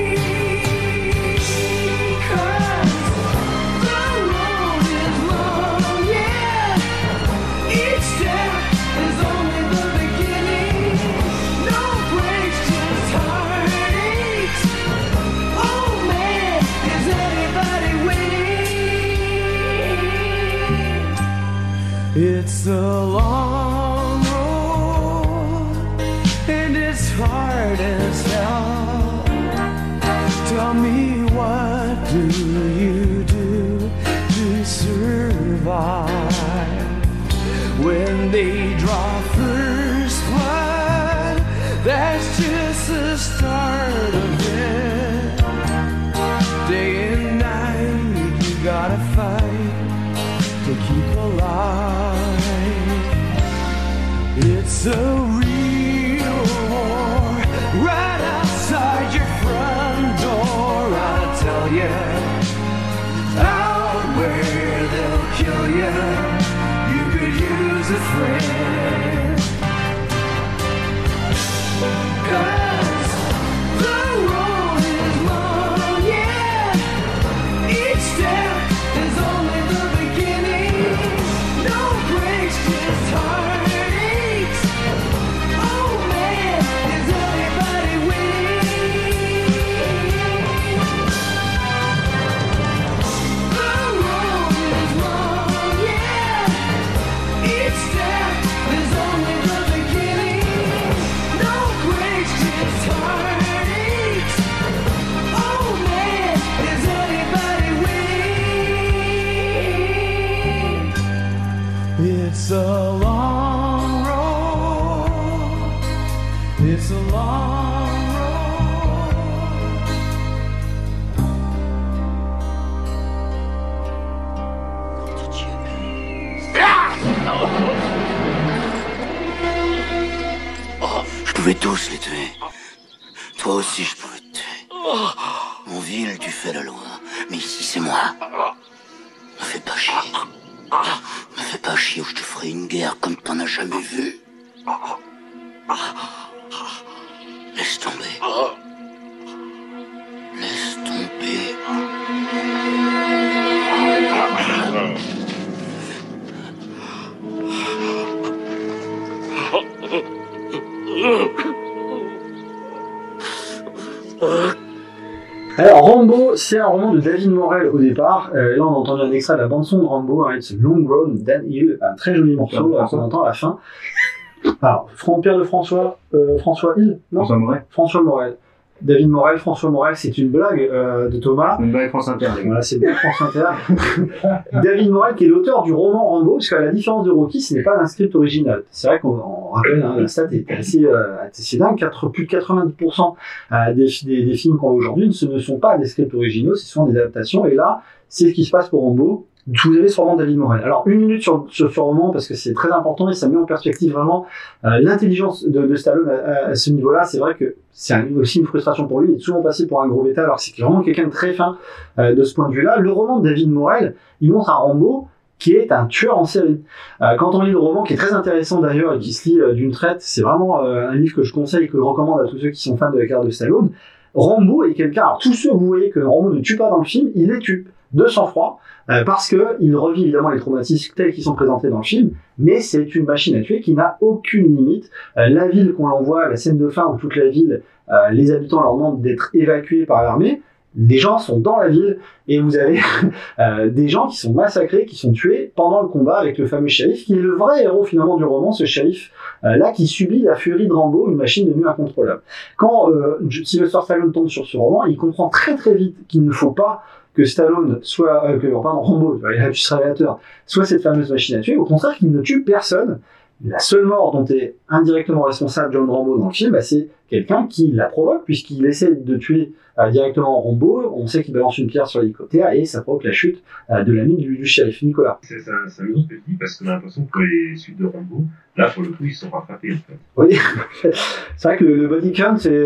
It's a long road, and it's hard as hell. Tell me, what do you do to survive? When they draw first blood, that's just the start of it. Day and night, you gotta fight to keep alive. It's a real war, right outside your front door. I tell you, out where they'll kill you, you could use a friend. 'Cause the road is long, yeah. Each step is only the beginning. No breaks, just heartaches. Oh pouvais tous les tuer. Toi aussi, je pouvais te tuer. En ville, tu fais la loi. Mais ici, c'est moi. Me fais pas chier. Me fais pas chier ou je te ferai une guerre comme t'en as jamais vu. Laisse tomber. Laisse tomber. Alors Rambo, c'est un roman de David Morrell au départ. Là on a entendu un extrait de la bande son de Rambo, hein, It's Long Road, Dan Hill, un très joli morceau qu'on entend à la fin. Alors Pierre de François Hill, non François Morrell. David Morrell, François Morrell, c'est une blague de Thomas. C'est une blague France Inter. Voilà, c'est une blague France Inter. David Morrell, qui est l'auteur du roman Rambo, parce qu'à la différence de Rocky, ce n'est pas un script original. C'est vrai qu'on rappelle, hein, la stat est assez dingue. Plus de 90% des films qu'on voit aujourd'hui ne sont pas des scripts originaux, ce sont des adaptations. Et là, c'est ce qui se passe pour Rambo. Vous avez ce roman de David Morrell. Alors, une minute sur ce roman, parce que c'est très important et ça met en perspective vraiment l'intelligence de Stallone à ce niveau-là. C'est vrai que c'est aussi une frustration pour lui. Il est souvent passé pour un gros bêta, alors que c'est vraiment quelqu'un de très fin de ce point de vue-là. Le roman de David Morrell, il montre un Rambo qui est un tueur en série. Quand on lit le roman, qui est très intéressant d'ailleurs et qui se lit d'une traite, c'est vraiment un livre que je conseille et que je recommande à tous ceux qui sont fans de la carrière de Stallone. Rambo est quelqu'un, alors tous ceux que vous voyez que Rambo ne tue pas dans le film, il les tue de sang-froid, parce que il revit évidemment les traumatismes tels qu'ils sont présentés dans le film, mais c'est une machine à tuer qui n'a aucune limite. La ville qu'on l'envoie, la scène de fin où toute la ville, les habitants leur demandent d'être évacués par l'armée, les gens sont dans la ville et vous avez des gens qui sont massacrés, qui sont tués pendant le combat avec le fameux shérif, qui est le vrai héros finalement du roman, ce shérif là qui subit la furie de Rambo, une machine devenue incontrôlable. Quand Sylvester Stallone tombe sur ce roman, il comprend très très vite qu'il ne faut pas que Stallone soit, Rambo, les lapsus révélateurs, soit cette fameuse machine à tuer, au contraire qu'il ne tue personne. La seule mort dont est indirectement responsable John Rambo dans le film, c'est quelqu'un qui la provoque, puisqu'il essaie de tuer directement Rambo. On sait qu'il balance une pierre sur l'hélicoptère et ça provoque la chute de l'ami du shérif Nicolas. C'est amusant ce que tu dis, parce qu'on a l'impression que les suites de Rambo, là pour le coup, ils sont rattrapés en fait. Oui, c'est vrai que le body count, c'est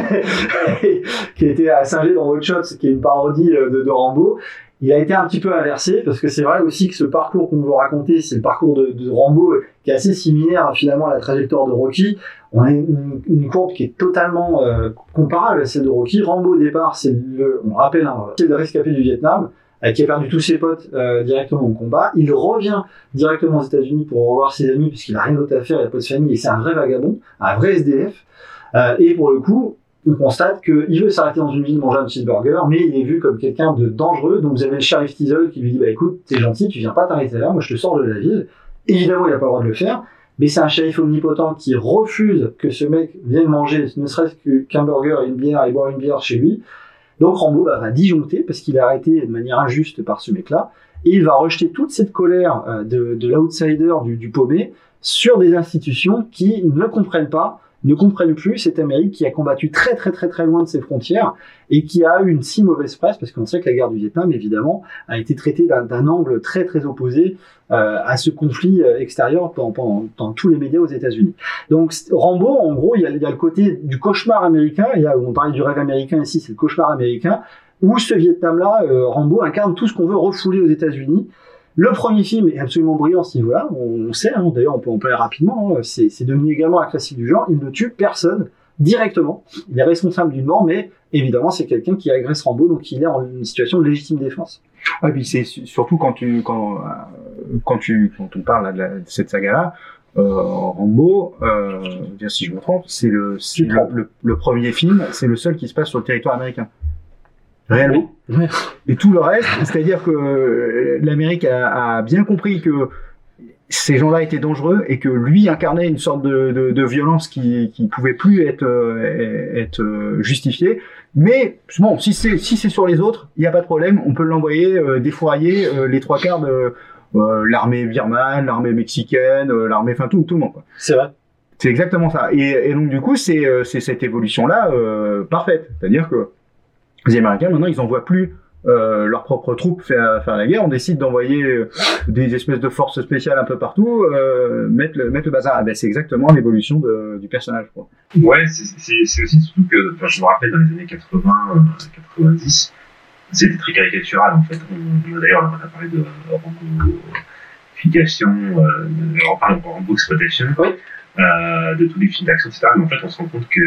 qui a été singé dans Hot Shots, qui est une parodie de Rambo. Il a été un petit peu inversé, parce que c'est vrai aussi que ce parcours qu'on veut raconter, c'est le parcours de Rambo, qui est assez similaire finalement à la trajectoire de Rocky. On a une courbe qui est totalement comparable à celle de Rocky. Rambo au départ, on rappelle, c'est le rescapé du Vietnam, qui a perdu tous ses potes directement au combat. Il revient directement aux États-Unis pour revoir ses amis, puisqu'il n'a rien d'autre à faire, il n'a pas de famille, et c'est un vrai vagabond, un vrai SDF. Et pour le coup, on constate qu'il veut s'arrêter dans une ville, manger un cheeseburger, mais il est vu comme quelqu'un de dangereux. Donc vous avez le shérif Teasle qui lui dit écoute, t'es gentil, tu viens pas t'arrêter là, moi je te sors de la ville. Évidemment, il n'a pas le droit de le faire, mais c'est un shérif omnipotent qui refuse que ce mec vienne manger, ne serait-ce qu'un burger et une bière, et boire une bière chez lui. Donc Rambo va disjoncter parce qu'il est arrêté de manière injuste par ce mec-là, et il va rejeter toute cette colère de l'outsider, du paumé, sur des institutions qui ne comprennent plus cette Amérique qui a combattu très très très très loin de ses frontières et qui a eu une si mauvaise presse, parce qu'on sait que la guerre du Vietnam évidemment a été traitée d'un angle très très opposé à ce conflit extérieur dans tous les médias aux États-Unis. Donc Rambo, en gros, il y a le côté du cauchemar américain, on parlait du rêve américain ici, c'est le cauchemar américain, où ce Vietnam-là, Rambo incarne tout ce qu'on veut refouler aux États-Unis. Le premier film est absolument brillant à ce niveau-là, on sait, d'ailleurs on peut en parler rapidement, c'est devenu également un classique du genre, il ne tue personne directement, il est responsable d'une mort, mais évidemment c'est quelqu'un qui agresse Rambo, donc il est en une situation de légitime défense. Ah, puis c'est surtout quand on parle là, de cette saga-là, Rambo, bien si je me trompe, c'est le premier film, c'est le seul qui se passe sur le territoire américain. Réellement. Oui. Et tout le reste, c'est-à-dire que l'Amérique a bien compris que ces gens-là étaient dangereux et que lui incarnait une sorte de violence qui pouvait plus être justifiée. Mais bon, si c'est sur les autres, il n'y a pas de problème, on peut l'envoyer défourailler les trois quarts de l'armée birmane, l'armée mexicaine, l'armée, enfin tout le monde, quoi. C'est vrai. C'est exactement ça. Et donc du coup, c'est cette évolution-là parfaite. C'est-à-dire que les Américains, maintenant, ils n'envoient plus leurs propres troupes faire la guerre, on décide d'envoyer des espèces de forces spéciales un peu partout, mettre le bazar. Ah ben, c'est exactement l'évolution du personnage, quoi. Ouais, c'est aussi surtout que, enfin, je me rappelle dans les années 80, 90, c'était très caricatural en fait. D'ailleurs, on a parlé de Rambo-fication, Rambo exploitation, de tous les films d'action, etc. Mais en fait, on se rend compte que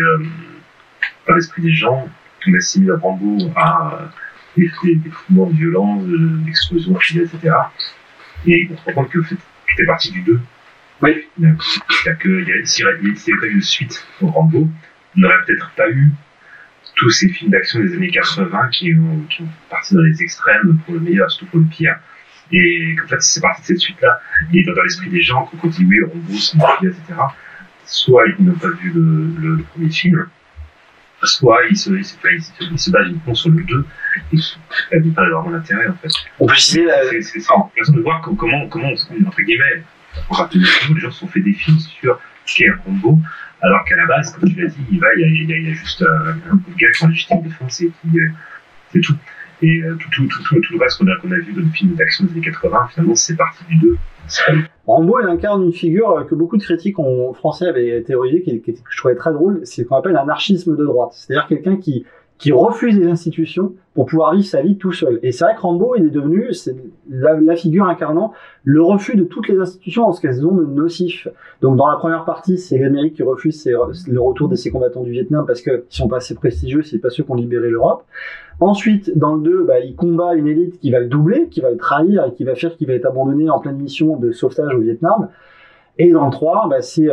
dans l'esprit des gens, on assimile Rambo à des mouvements de violence, d'explosion, etc. Et on se rend compte que tout est parti du 2. Oui. C'est-à-dire que s'il y avait pas eu de suite au Rambo, on n'aurait peut-être pas eu tous ces films d'action des années 80 qui ont parti dans les extrêmes pour le meilleur, surtout pour le pire. Et en fait, c'est parti de cette suite-là. Et dans l'esprit des gens, quand on dit oui, Rambo, c'est une mafia, etc., soit ils n'ont pas vu le premier film, soit ils se basent uniquement sur le 2, et ça n'a pas vraiment d'intérêt, en fait. On peut citer c'est intéressant de voir comment entre guillemets, les gens se sont fait des films sur ce qu'est un Rambo, alors qu'à la base, comme tu l'as dit, il y a juste un coup de gars qui est en légitime défense et qui c'est tout. Et tout le reste qu'on a vu dans les films d'action des années 80, finalement, c'est parti du 2. Rambo, il incarne une figure que beaucoup de critiques français avaient théorisé, que je trouvais très drôle, c'est ce qu'on appelle un anarchisme de droite. C'est-à-dire quelqu'un qui refuse les institutions pour pouvoir vivre sa vie tout seul. Et c'est vrai que Rambo, il est devenu la figure incarnant le refus de toutes les institutions en ce qu'elles ont de nocif. Donc dans la première partie, c'est l'Amérique qui refuse le retour de ses combattants du Vietnam parce qu'ils sont pas assez prestigieux, c'est pas ceux qui ont libéré l'Europe. Ensuite, dans le 2, il combat une élite qui va le doubler, qui va le trahir et qui va faire qu'il va être abandonné en pleine mission de sauvetage au Vietnam. Et dans le 3,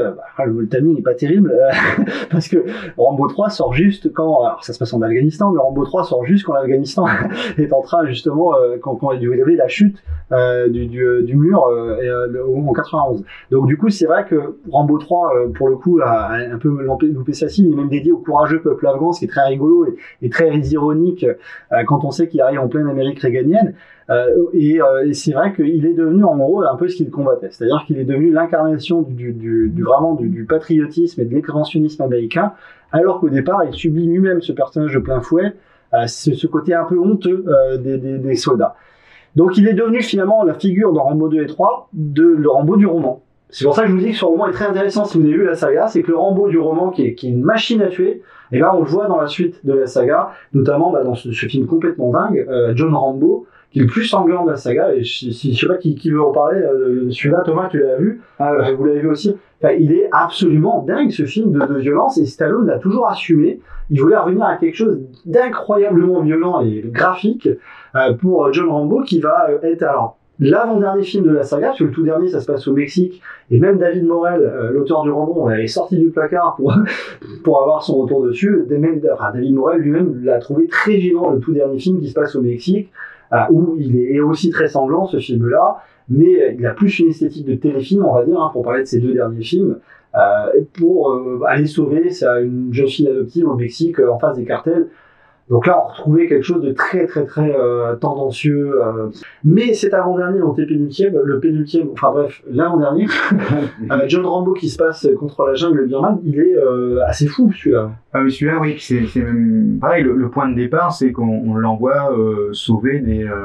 le timing n'est pas terrible, parce que Rambo 3 sort juste quand, alors ça se passe en Afghanistan, mais Rambo 3 sort juste quand l'Afghanistan est en train justement, quand il y avait la chute du mur en 91. Donc du coup, c'est vrai que Rambo 3, pour le coup, a un peu loupé sa cible. Il est même dédié au courageux peuple afghan, ce qui est très rigolo et très ironique quand on sait qu'il arrive en pleine Amérique réganienne. Et c'est vrai qu'il est devenu en gros un peu ce qu'il combattait, c'est-à-dire qu'il est devenu l'incarnation du patriotisme et de l'expansionnisme américain, alors qu'au départ il subit lui-même ce personnage de plein fouet, ce côté un peu honteux des soldats. Donc il est devenu finalement la figure dans Rambo 2 et 3 de le Rambo du roman. C'est pour ça que je vous dis que ce roman est très intéressant si vous avez vu la saga, c'est que le Rambo du roman qui est une machine à tuer, et là on le voit dans la suite de la saga, notamment dans ce film complètement dingue, John Rambo, qui est le plus sanglant de la saga, et je sais pas qui veut en parler, celui-là, Thomas, tu l'as vu, vous l'avez vu aussi, enfin, il est absolument dingue ce film de violence, et Stallone l'a toujours assumé, il voulait revenir à quelque chose d'incroyablement violent et graphique pour John Rambo, qui va être alors l'avant-dernier film de la saga, parce que le tout dernier ça se passe au Mexique, et même David Morrell, l'auteur du Rambo, on l'avait sorti du placard pour avoir son retour dessus. David Morrell lui-même l'a trouvé très gênant, le tout dernier film qui se passe au Mexique, où il est aussi très sanglant ce film-là, mais il a plus une esthétique de téléfilm, on va dire, pour parler de ces deux derniers films, pour aller sauver une jeune fille adoptive au Mexique en face des cartels. Donc là, on retrouvait quelque chose de très très très tendancieux. Mais cet avant-dernier, l'avant-dernier, John Rambo qui se passe contre la jungle birmane, il est assez fou celui-là. Celui-là, oui, c'est même pareil. Le point de départ, c'est qu'on l'envoie sauver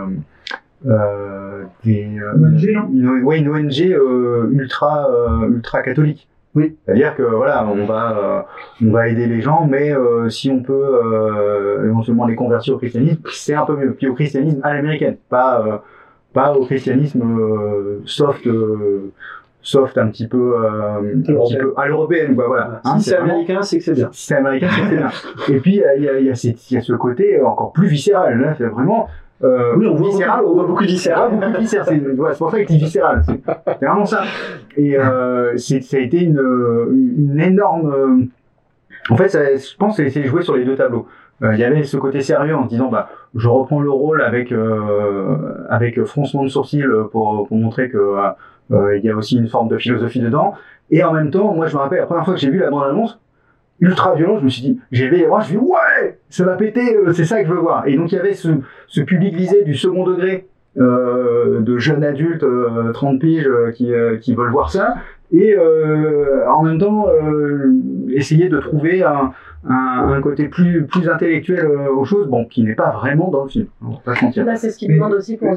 une ONG ultra catholique. Oui. C'est-à-dire que voilà, on va aider les gens, mais si on peut éventuellement les convertir au christianisme, c'est un peu mieux. Puis au christianisme à l'américaine, pas au christianisme soft un petit peu à l'européenne, quoi, voilà. Si c'est américain, c'est que c'est bien. Si c'est américain, c'est que c'est bien. Et puis il y a ce côté encore plus viscéral. Là, c'est vraiment oui, on voit beaucoup de viscéral. C'est pour ça que c'est viscéral. C'est vraiment ça. Et ça a été une énorme. En fait, je pense que c'est joué sur les deux tableaux. Il y avait ce côté sérieux en se disant, je reprends le rôle avec froncement de sourcils pour montrer que il y a aussi une forme de philosophie dedans. Et en même temps, moi, je me rappelle la première fois que j'ai vu la bande-annonce, ultra violent, je me suis dit, j'ai levé les bras, je me suis dit, ouais, ça va péter, c'est ça que je veux voir. Et donc il y avait ce public visé du second degré, de jeunes adultes, 30 piges, qui veulent voir ça. et en même temps essayer de trouver un côté plus intellectuel aux choses, bon, qui n'est pas vraiment dans le film. On va pas se mentir. Là, c'est ce qu'ils demandent aussi pour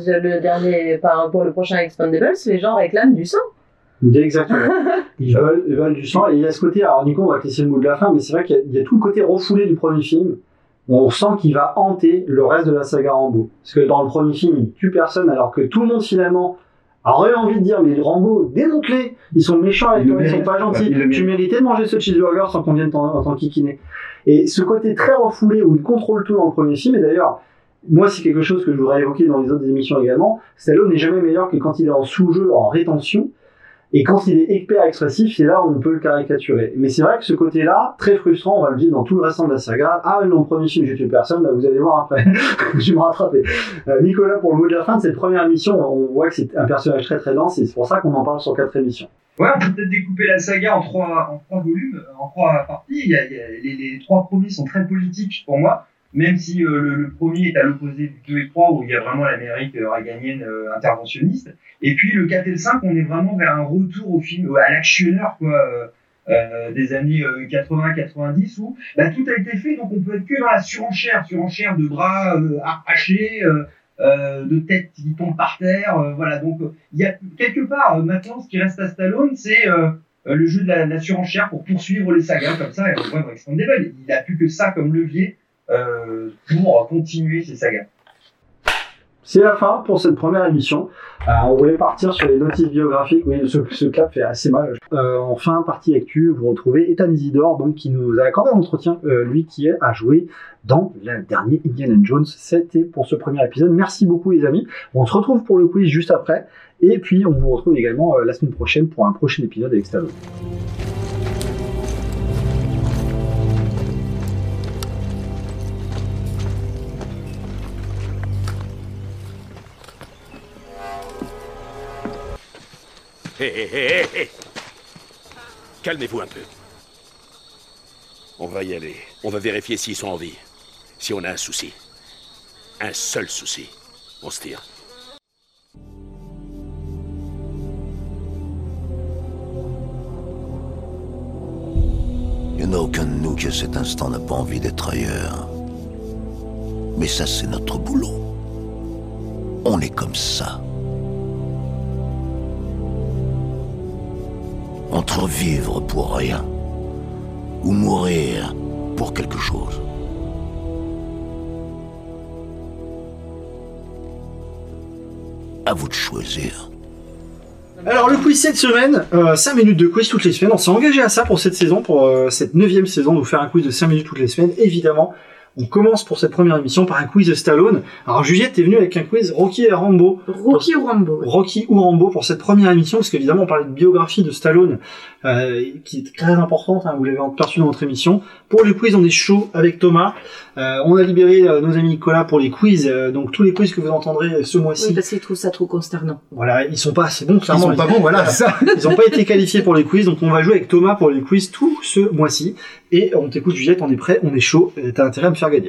pour le prochain Expendables. Les gens réclament du sang. Exactement. Ils veulent du sang. Et il y a ce côté, alors Nico, on va te laisser le mot de la fin, mais c'est vrai qu'il y a tout le côté refoulé du premier film. On sent qu'il va hanter le reste de la saga Rambo. Parce que dans le premier film, il tue personne, alors que tout le monde finalement aurait envie de dire, mais Rambo, démonte-les, ils sont méchants avec toi, ils sont pas gentils, tu méritais de manger ce cheeseburger sans qu'on vienne t'en kikiner. Et ce côté très refoulé où il contrôle tout dans le premier film, et d'ailleurs, moi c'est quelque chose que je voudrais évoquer dans les autres émissions également, Stallone n'est jamais meilleur que quand il est en sous-jeu, en rétention, et quand il est hyper expressif, c'est là où on peut le caricaturer. Mais c'est vrai que ce côté-là, très frustrant, on va le vivre dans tout le restant de la saga. Ah, dans le premier film, j'ai tué personne, là, vous allez voir après. Je vais me rattraper. Nicolas, pour le mot de la fin de cette première émission, on voit que c'est un personnage très très dense, et c'est pour ça qu'on en parle sur 4 émissions. Ouais, on peut peut-être découper la saga en trois volumes, en 3 parties. Les 3 premiers sont très politiques pour moi, même si le premier est à l'opposé du 2 et 3 où il y a vraiment l'Amérique reaganienne interventionniste. Et puis le 4 et le 5, on est vraiment vers un retour au film, à l'actionneur, quoi, des années 80-90 où tout a été fait, donc on peut être que dans la surenchère de bras arrachés, de têtes qui tombent par terre, voilà. Donc il y a quelque part maintenant ce qui reste à Stallone, c'est le jeu de la surenchère pour poursuivre les sagas comme ça, et on voit dans Expendables, il a plus que ça comme levier pour continuer ces sagas. C'est la fin pour cette première émission. On voulait partir sur les notices biographiques. Oui, ce cap fait assez mal. En fin partie actu, vous retrouvez Ethan Isidore, donc, qui nous a accordé un entretien, lui qui a joué dans le dernier Indiana Jones. C'était pour ce premier épisode. Merci beaucoup les amis. On se retrouve pour le quiz juste après. Et puis on vous retrouve également la semaine prochaine pour un prochain épisode avec Stallone. Hé. Calmez-vous un peu. On va y aller. On va vérifier s'ils sont en vie. Si on a un souci. Un seul souci. On se tire. Il n'y en a aucun de nous qui à cet instant n'a pas envie d'être ailleurs. Mais ça, c'est notre boulot. On est comme ça. Entre vivre pour rien ou mourir pour quelque chose. À vous de choisir. Alors le quiz cette semaine, 5 minutes de quiz toutes les semaines. On s'est engagé à ça pour cette saison, pour cette 9e saison, de vous faire un quiz de 5 minutes toutes les semaines. Évidemment, on commence pour cette première émission par un quiz de Stallone. Alors Juliette, t'es venue avec un quiz Rocky et Rambo. Rocky ou Rambo. Rocky ou Rambo pour cette première émission, parce qu'évidemment on parlait de biographie de Stallone, qui est très importante, vous l'avez perçu dans notre émission. Pour le quiz, on est chaud avec Thomas. On a libéré nos amis Nicolas pour les quiz, donc tous les quiz que vous entendrez ce mois-ci. Oui, parce qu'ils trouvent ça trop consternant. Voilà, ils sont pas assez bons, clairement. Ils sont pas bons, voilà, c'est ça. Ils ont pas été qualifiés pour les quiz, donc on va jouer avec Thomas pour les quiz tout ce mois-ci. Et on t'écoute Juliette, on est prêt, on est chaud, t'as intérêt à me faire gagner.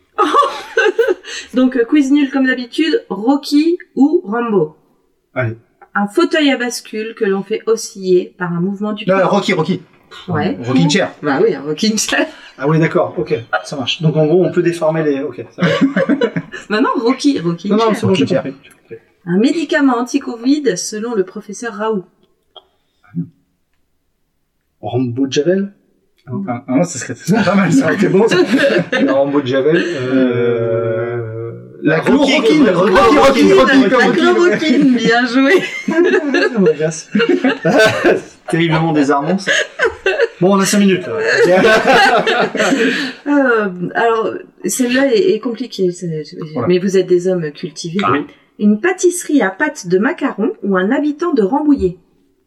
Donc quiz nul comme d'habitude, Rocky ou Rambo. Allez. Un fauteuil à bascule que l'on fait osciller par un mouvement du corps. Rocky. Ouais. Rocking chair. Bah oui, un rocking chair. Ah oui, d'accord, ok, ça marche. Donc en gros, on peut déformer les... Ok, ça va. Non, rocking chair. Non, c'est bon, j'ai compris. Un médicament anti-Covid selon le professeur Raoult. Rambo de Javel. Non, ça serait pas mal, ça aurait été bon. Le Rambo de Javel. La chloroquine. La chloroquine, bien joué. Terriblement désarmant, ça. Bon, on a 5 minutes. Alors, celle-là est compliquée, Voilà. mais vous êtes des hommes cultivés. Ah oui. Une pâtisserie à pâte de macarons ou un habitant de Rambouillet.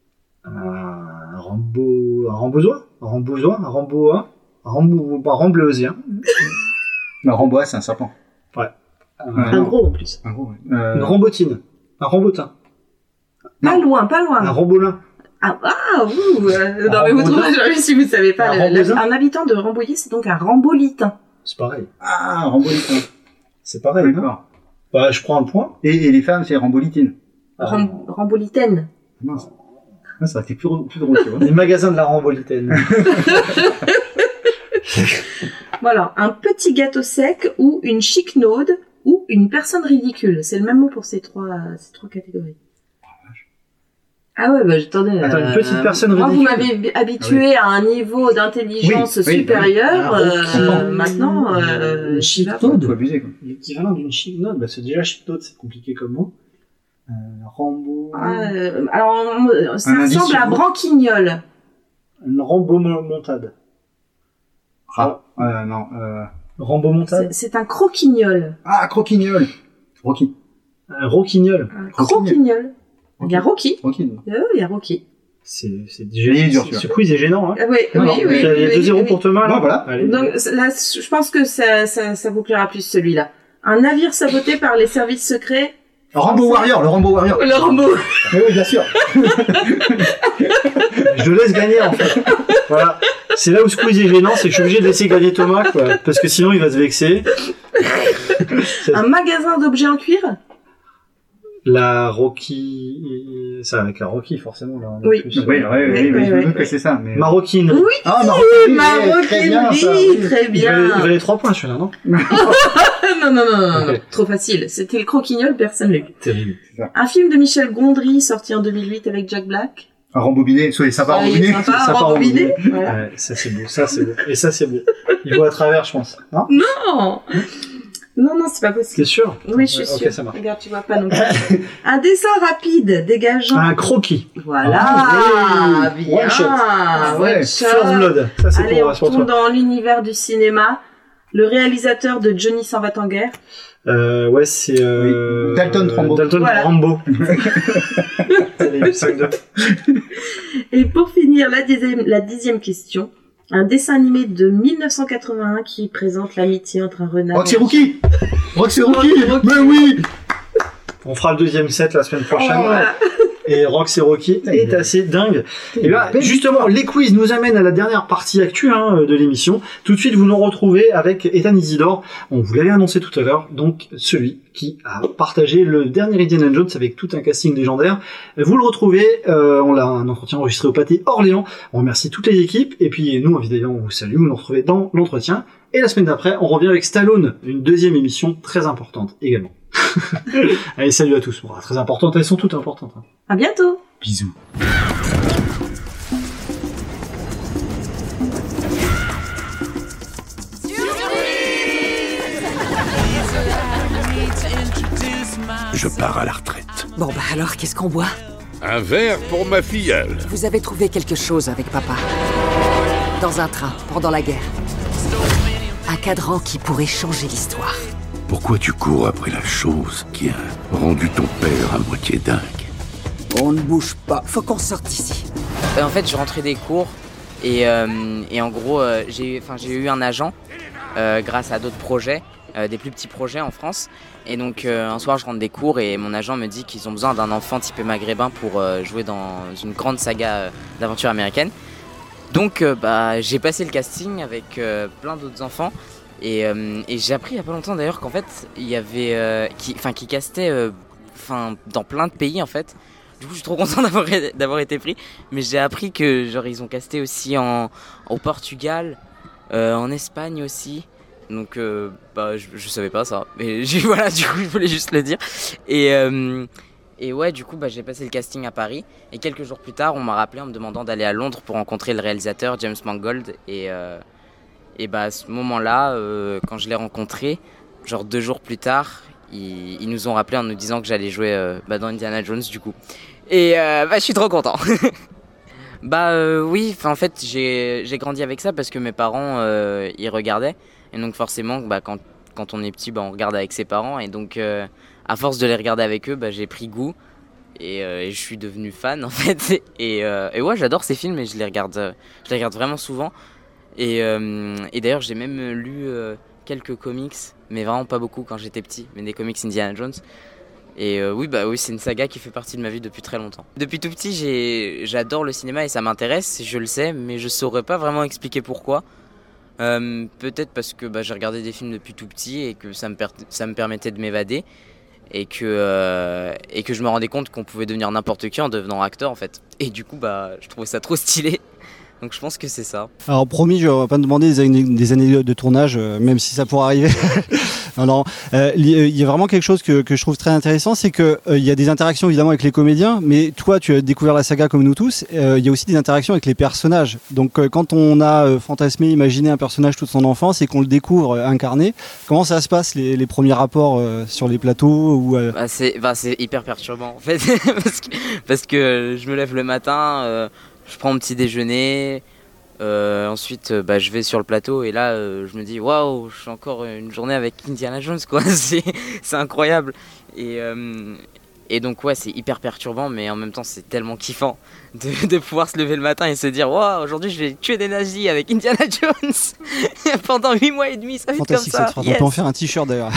Rambleusien. Non, Rambois, c'est un serpent. Ouais. Un gros en plus. Un gros, ouais. Une rambotine. Un rambotin. Pas loin. Un rambolin. Non, mais vous trouvez jamais si vous savez pas. Un habitant de Rambouillet, c'est donc un rambolitain. C'est pareil. Ah, rambolitain. C'est pareil, non ? Bah, je prends un point. Et les femmes, c'est rambolitine. Rambolitaine. Mince. Ah, ça aurait été plus drôle, tu vois. Les magasins de la Rambolitaine. Voilà, un petit gâteau sec ou une chiquenaude ou une personne ridicule. C'est le même mot pour ces trois catégories. Ah ouais, bah j'attendais. Attends, une petite personne moi, ridicule. vous m'avez habitué à un niveau d'intelligence supérieur. Maintenant, chiquenaude. Faut abuser, quoi. L'équivalent d'une chiquenaude, bah c'est déjà chiquenaude, c'est compliqué comme mot. Rambo. Alors, ça ressemble à branquignol. Une Rambo-montade. Non. Rambo-montade. C'est un croquignol. Ah, croquignol. Rocky. Un roquignol. Croquignol. Il y a Rocky. Rocky. Il y a Rocky. C'est dur. Ce quiz est gênant, hein. Oui. Il y a 2-0 pour Thomas, là. Non, voilà. Allez. Donc, là, je pense que ça vous plaira plus, celui-là. Un navire saboté par les services secrets. Le Rambo Warrior. Le Rambo. Oui, bien sûr. Je laisse gagner, en fait. Voilà. C'est là où ce quiz est gênant, c'est que je suis obligé de laisser gagner Thomas, quoi. Parce que sinon, il va se vexer. Un magasin d'objets en cuir. La Rocky... Ça, avec la Rocky, forcément. Là, oui. Oui, je me doute que c'est ça. Mais... Maroquinerie. Oui, Maroquinerie, très bien. Il valait 3 points, celui-là, non? Non, trop facile. C'était le croquignol, personne l'a eu. Terrible. Un film de Michel Gondry, sorti en 2008 avec Jack Black. Un rembobiné, soit sympa rembobiné. Sympa rembobiné. Voilà. Ouais, ça c'est beau. Et ça c'est beau. Il voit à travers, je pense. Non, c'est pas possible. T'es sûr? Oui, je suis sûre. Ok, ça marche. Regarde, tu vois pas non plus. Un dessin rapide, dégageant. Un croquis. Voilà, bien. One shot. One shot. First Blood. Ça c'est Allez, pour on retourne dans l'univers du cinéma. Le réalisateur de Johnny s'en va en guerre. Ouais, c'est Dalton Rambo. Dalton Rambo. Allez, 5-2. Et pour finir, la 10e question. Un dessin animé de 1981 qui présente l'amitié entre un renard... Roxy Rookie. Mais oui. On fera le 2e set la semaine prochaine. Oh, voilà. Et Roxy Rocky est assez dingue. Et là, justement, les quiz nous amènent à la dernière partie actu de l'émission. Tout de suite, vous nous retrouvez avec Ethan Isidore. On vous l'avait annoncé tout à l'heure, donc celui qui a partagé le dernier Indiana Jones avec tout un casting légendaire. Vous le retrouvez, on l'a un entretien enregistré au Pâté Orléans. On remercie toutes les équipes. Et puis nous, évidemment, on vous salue. Vous nous retrouvez dans l'entretien. Et la semaine d'après, on revient avec Stallone, une 2e émission très importante également. Allez, salut à tous. Bon, très importantes, elles sont toutes importantes. À bientôt. Bisous. Je pars à la retraite. Bon bah alors, qu'est-ce qu'on boit? Un verre pour ma filleule. Vous avez trouvé quelque chose avec papa. Dans un train, pendant la guerre. Un cadran qui pourrait changer l'histoire. Pourquoi tu cours après la chose qui a rendu ton père à moitié dingue? On ne bouge pas, faut qu'on sorte d'ici. En fait, je rentrais des cours et en gros, j'ai eu un agent grâce à d'autres projets, des plus petits projets en France. Et donc, un soir, je rentre des cours et mon agent me dit qu'ils ont besoin d'un enfant typé maghrébin pour jouer dans une grande saga d'aventure américaine. Donc, j'ai passé le casting avec plein d'autres enfants. Et j'ai appris il y a pas longtemps d'ailleurs qu'en fait il y avait qui castait dans plein de pays en fait. Du coup je suis trop content d'avoir été pris, mais j'ai appris que genre ils ont casté aussi au Portugal, en Espagne aussi. Donc je savais pas ça, mais voilà, du coup je voulais juste le dire. Et ouais, du coup j'ai passé le casting à Paris et quelques jours plus tard on m'a rappelé en me demandant d'aller à Londres pour rencontrer le réalisateur James Mangold et à ce moment-là, quand je l'ai rencontré, genre 2 jours plus tard, ils nous ont rappelé en nous disant que j'allais jouer dans Indiana Jones du coup. Et je suis trop content. Oui, en fait j'ai grandi avec ça parce que mes parents ils regardaient. Et donc forcément, quand on est petit, on regarde avec ses parents. Et donc à force de les regarder avec eux, j'ai pris goût. Et je suis devenu fan en fait. Et ouais, j'adore ces films et je les regarde vraiment souvent. Et d'ailleurs j'ai même lu quelques comics, mais vraiment pas beaucoup quand j'étais petit, mais des comics Indiana Jones. Et oui, c'est une saga qui fait partie de ma vie depuis très longtemps. Depuis tout petit, j'adore le cinéma et ça m'intéresse, je le sais, mais je saurais pas vraiment expliquer pourquoi. Peut-être parce que j'ai regardé des films depuis tout petit et que ça me permettait de m'évader. et que je me rendais compte qu'on pouvait devenir n'importe qui en devenant acteur en fait. Et du coup je trouvais ça trop stylé. Donc je pense que c'est ça. Alors promis, je ne vais pas te demander des années de tournage, même si ça pourrait arriver. non. Il y a vraiment quelque chose que je trouve très intéressant, c'est qu'il y a des interactions évidemment avec les comédiens, mais toi tu as découvert la saga comme nous tous, il y a aussi des interactions avec les personnages. Donc quand on a fantasmé, imaginé un personnage toute son enfance et qu'on le découvre incarné, comment ça se passe les premiers rapports sur les plateaux ou, c'est hyper perturbant en fait, parce que je me lève le matin, je prends mon petit déjeuner, ensuite je vais sur le plateau et là je me dis waouh, je suis encore une journée avec Indiana Jones quoi, c'est incroyable. Et donc ouais, c'est hyper perturbant, mais en même temps c'est tellement kiffant de pouvoir se lever le matin et se dire waouh, aujourd'hui je vais tuer des nazis avec Indiana Jones pendant 8 mois et demi, ça va être comme ça. Fantastique, on peut en faire un t-shirt d'ailleurs.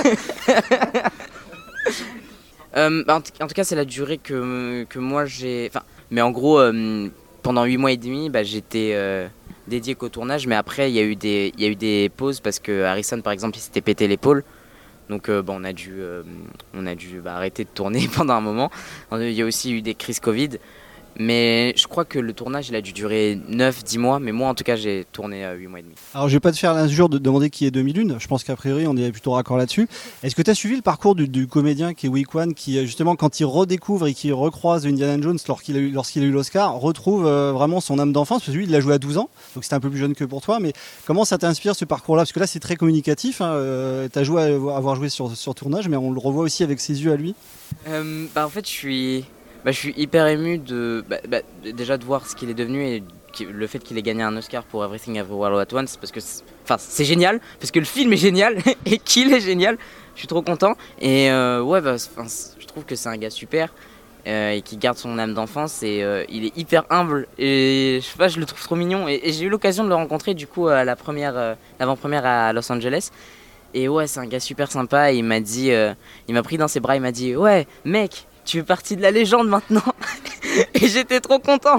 En tout cas c'est la durée que moi j'ai, mais en gros pendant 8 mois et demi, j'étais dédié qu'au tournage, mais après il y a eu des pauses parce que Harrison par exemple il s'était pété l'épaule, donc on a dû arrêter de tourner pendant un moment. Il y a aussi eu des crises Covid, mais je crois que le tournage il a dû durer 9-10 mois, mais moi en tout cas j'ai tourné 8 mois et demi. Alors je vais pas te faire l'injure de demander qui est 2001, je pense qu'a priori on est plutôt raccord là-dessus. Est-ce que tu as suivi le parcours du comédien qui est Wick One, qui justement quand il redécouvre et qui recroise Indiana Jones lorsqu'il a eu l'Oscar, retrouve vraiment son âme d'enfance, parce que lui il l'a joué à 12 ans, donc c'était un peu plus jeune que pour toi, mais comment ça t'inspire ce parcours-là? Parce que là c'est très communicatif, tu as joué avoir joué sur tournage, mais on le revoit aussi avec ses yeux à lui. En fait je suis hyper ému déjà de voir ce qu'il est devenu et le fait qu'il ait gagné un Oscar pour Everything Everywhere All At Once, parce que c'est génial, parce que le film est génial et qu'il est génial, je suis trop content. Et je trouve que c'est un gars super et qui garde son âme d'enfance et il est hyper humble et je le trouve trop mignon et j'ai eu l'occasion de le rencontrer du coup à l'avant-première à Los Angeles. Et ouais, c'est un gars super sympa et il m'a pris dans ses bras, il m'a dit ouais mec, tu fais partie de la légende maintenant. Et j'étais trop content.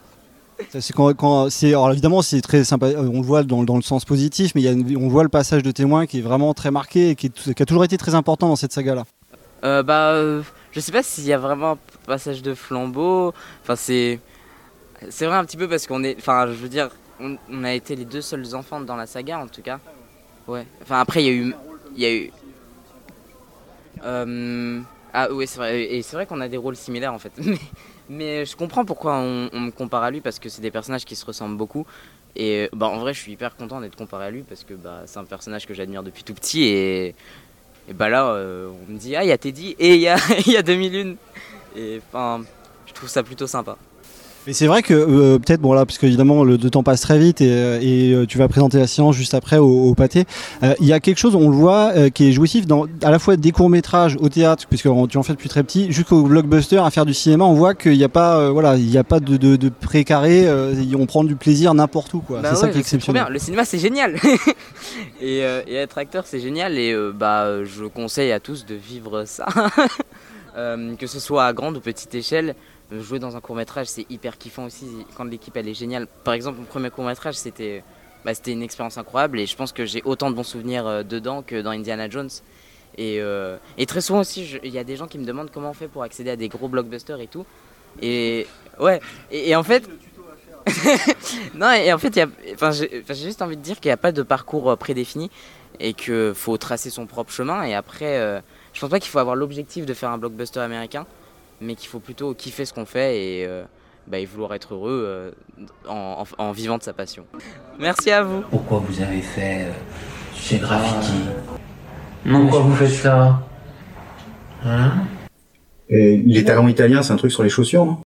Alors évidemment c'est très sympa, on le voit dans le sens positif, mais on voit le passage de témoin qui est vraiment très marqué et qui a toujours été très important dans cette saga là. Je sais pas s'il y a vraiment un passage de flambeau, c'est vrai un petit peu parce qu'on est, je veux dire, on a été les deux seuls enfants dans la saga en tout cas. Ouais, après il y a eu ah oui c'est vrai, et c'est vrai qu'on a des rôles similaires en fait. Mais je comprends pourquoi on me compare à lui, parce que c'est des personnages qui se ressemblent beaucoup. Et en vrai je suis hyper content d'être comparé à lui parce que c'est un personnage que j'admire depuis tout petit et là on me dit ah il y a Teddy et il y a 2001 et je trouve ça plutôt sympa. Mais c'est vrai que peut-être parce qu'évidemment le temps passe très vite et tu vas présenter la séance juste après au pâté. Il y a quelque chose, on le voit, qui est jouissif dans à la fois des courts-métrages au théâtre, puisque tu en fais depuis très petit, jusqu'au blockbuster, à faire du cinéma. On voit qu'il n'y a pas de précaré, on prend du plaisir n'importe où quoi. C'est ça qui est exceptionnel. Trop bien. Le cinéma c'est génial. et être acteur c'est génial et je conseille à tous de vivre ça. Que ce soit à grande ou petite échelle. Jouer dans un court-métrage c'est hyper kiffant aussi quand l'équipe elle est géniale. Par exemple mon premier court-métrage c'était une expérience incroyable et je pense que j'ai autant de bons souvenirs dedans que dans Indiana Jones. Et très souvent aussi il y a des gens qui me demandent comment on fait pour accéder à des gros blockbusters et tout. Et ouais, et en fait non, et en fait j'ai juste envie de dire qu'il n'y a pas de parcours prédéfini et qu'il faut tracer son propre chemin. Et après je pense pas qu'il faut avoir l'objectif de faire un blockbuster américain, mais qu'il faut plutôt kiffer ce qu'on fait et vouloir être heureux en vivant de sa passion. Merci à vous. Pourquoi vous avez fait ces graffitis? Pourquoi vous faites ça? Et les talents italiens, c'est un truc sur les chaussures, non?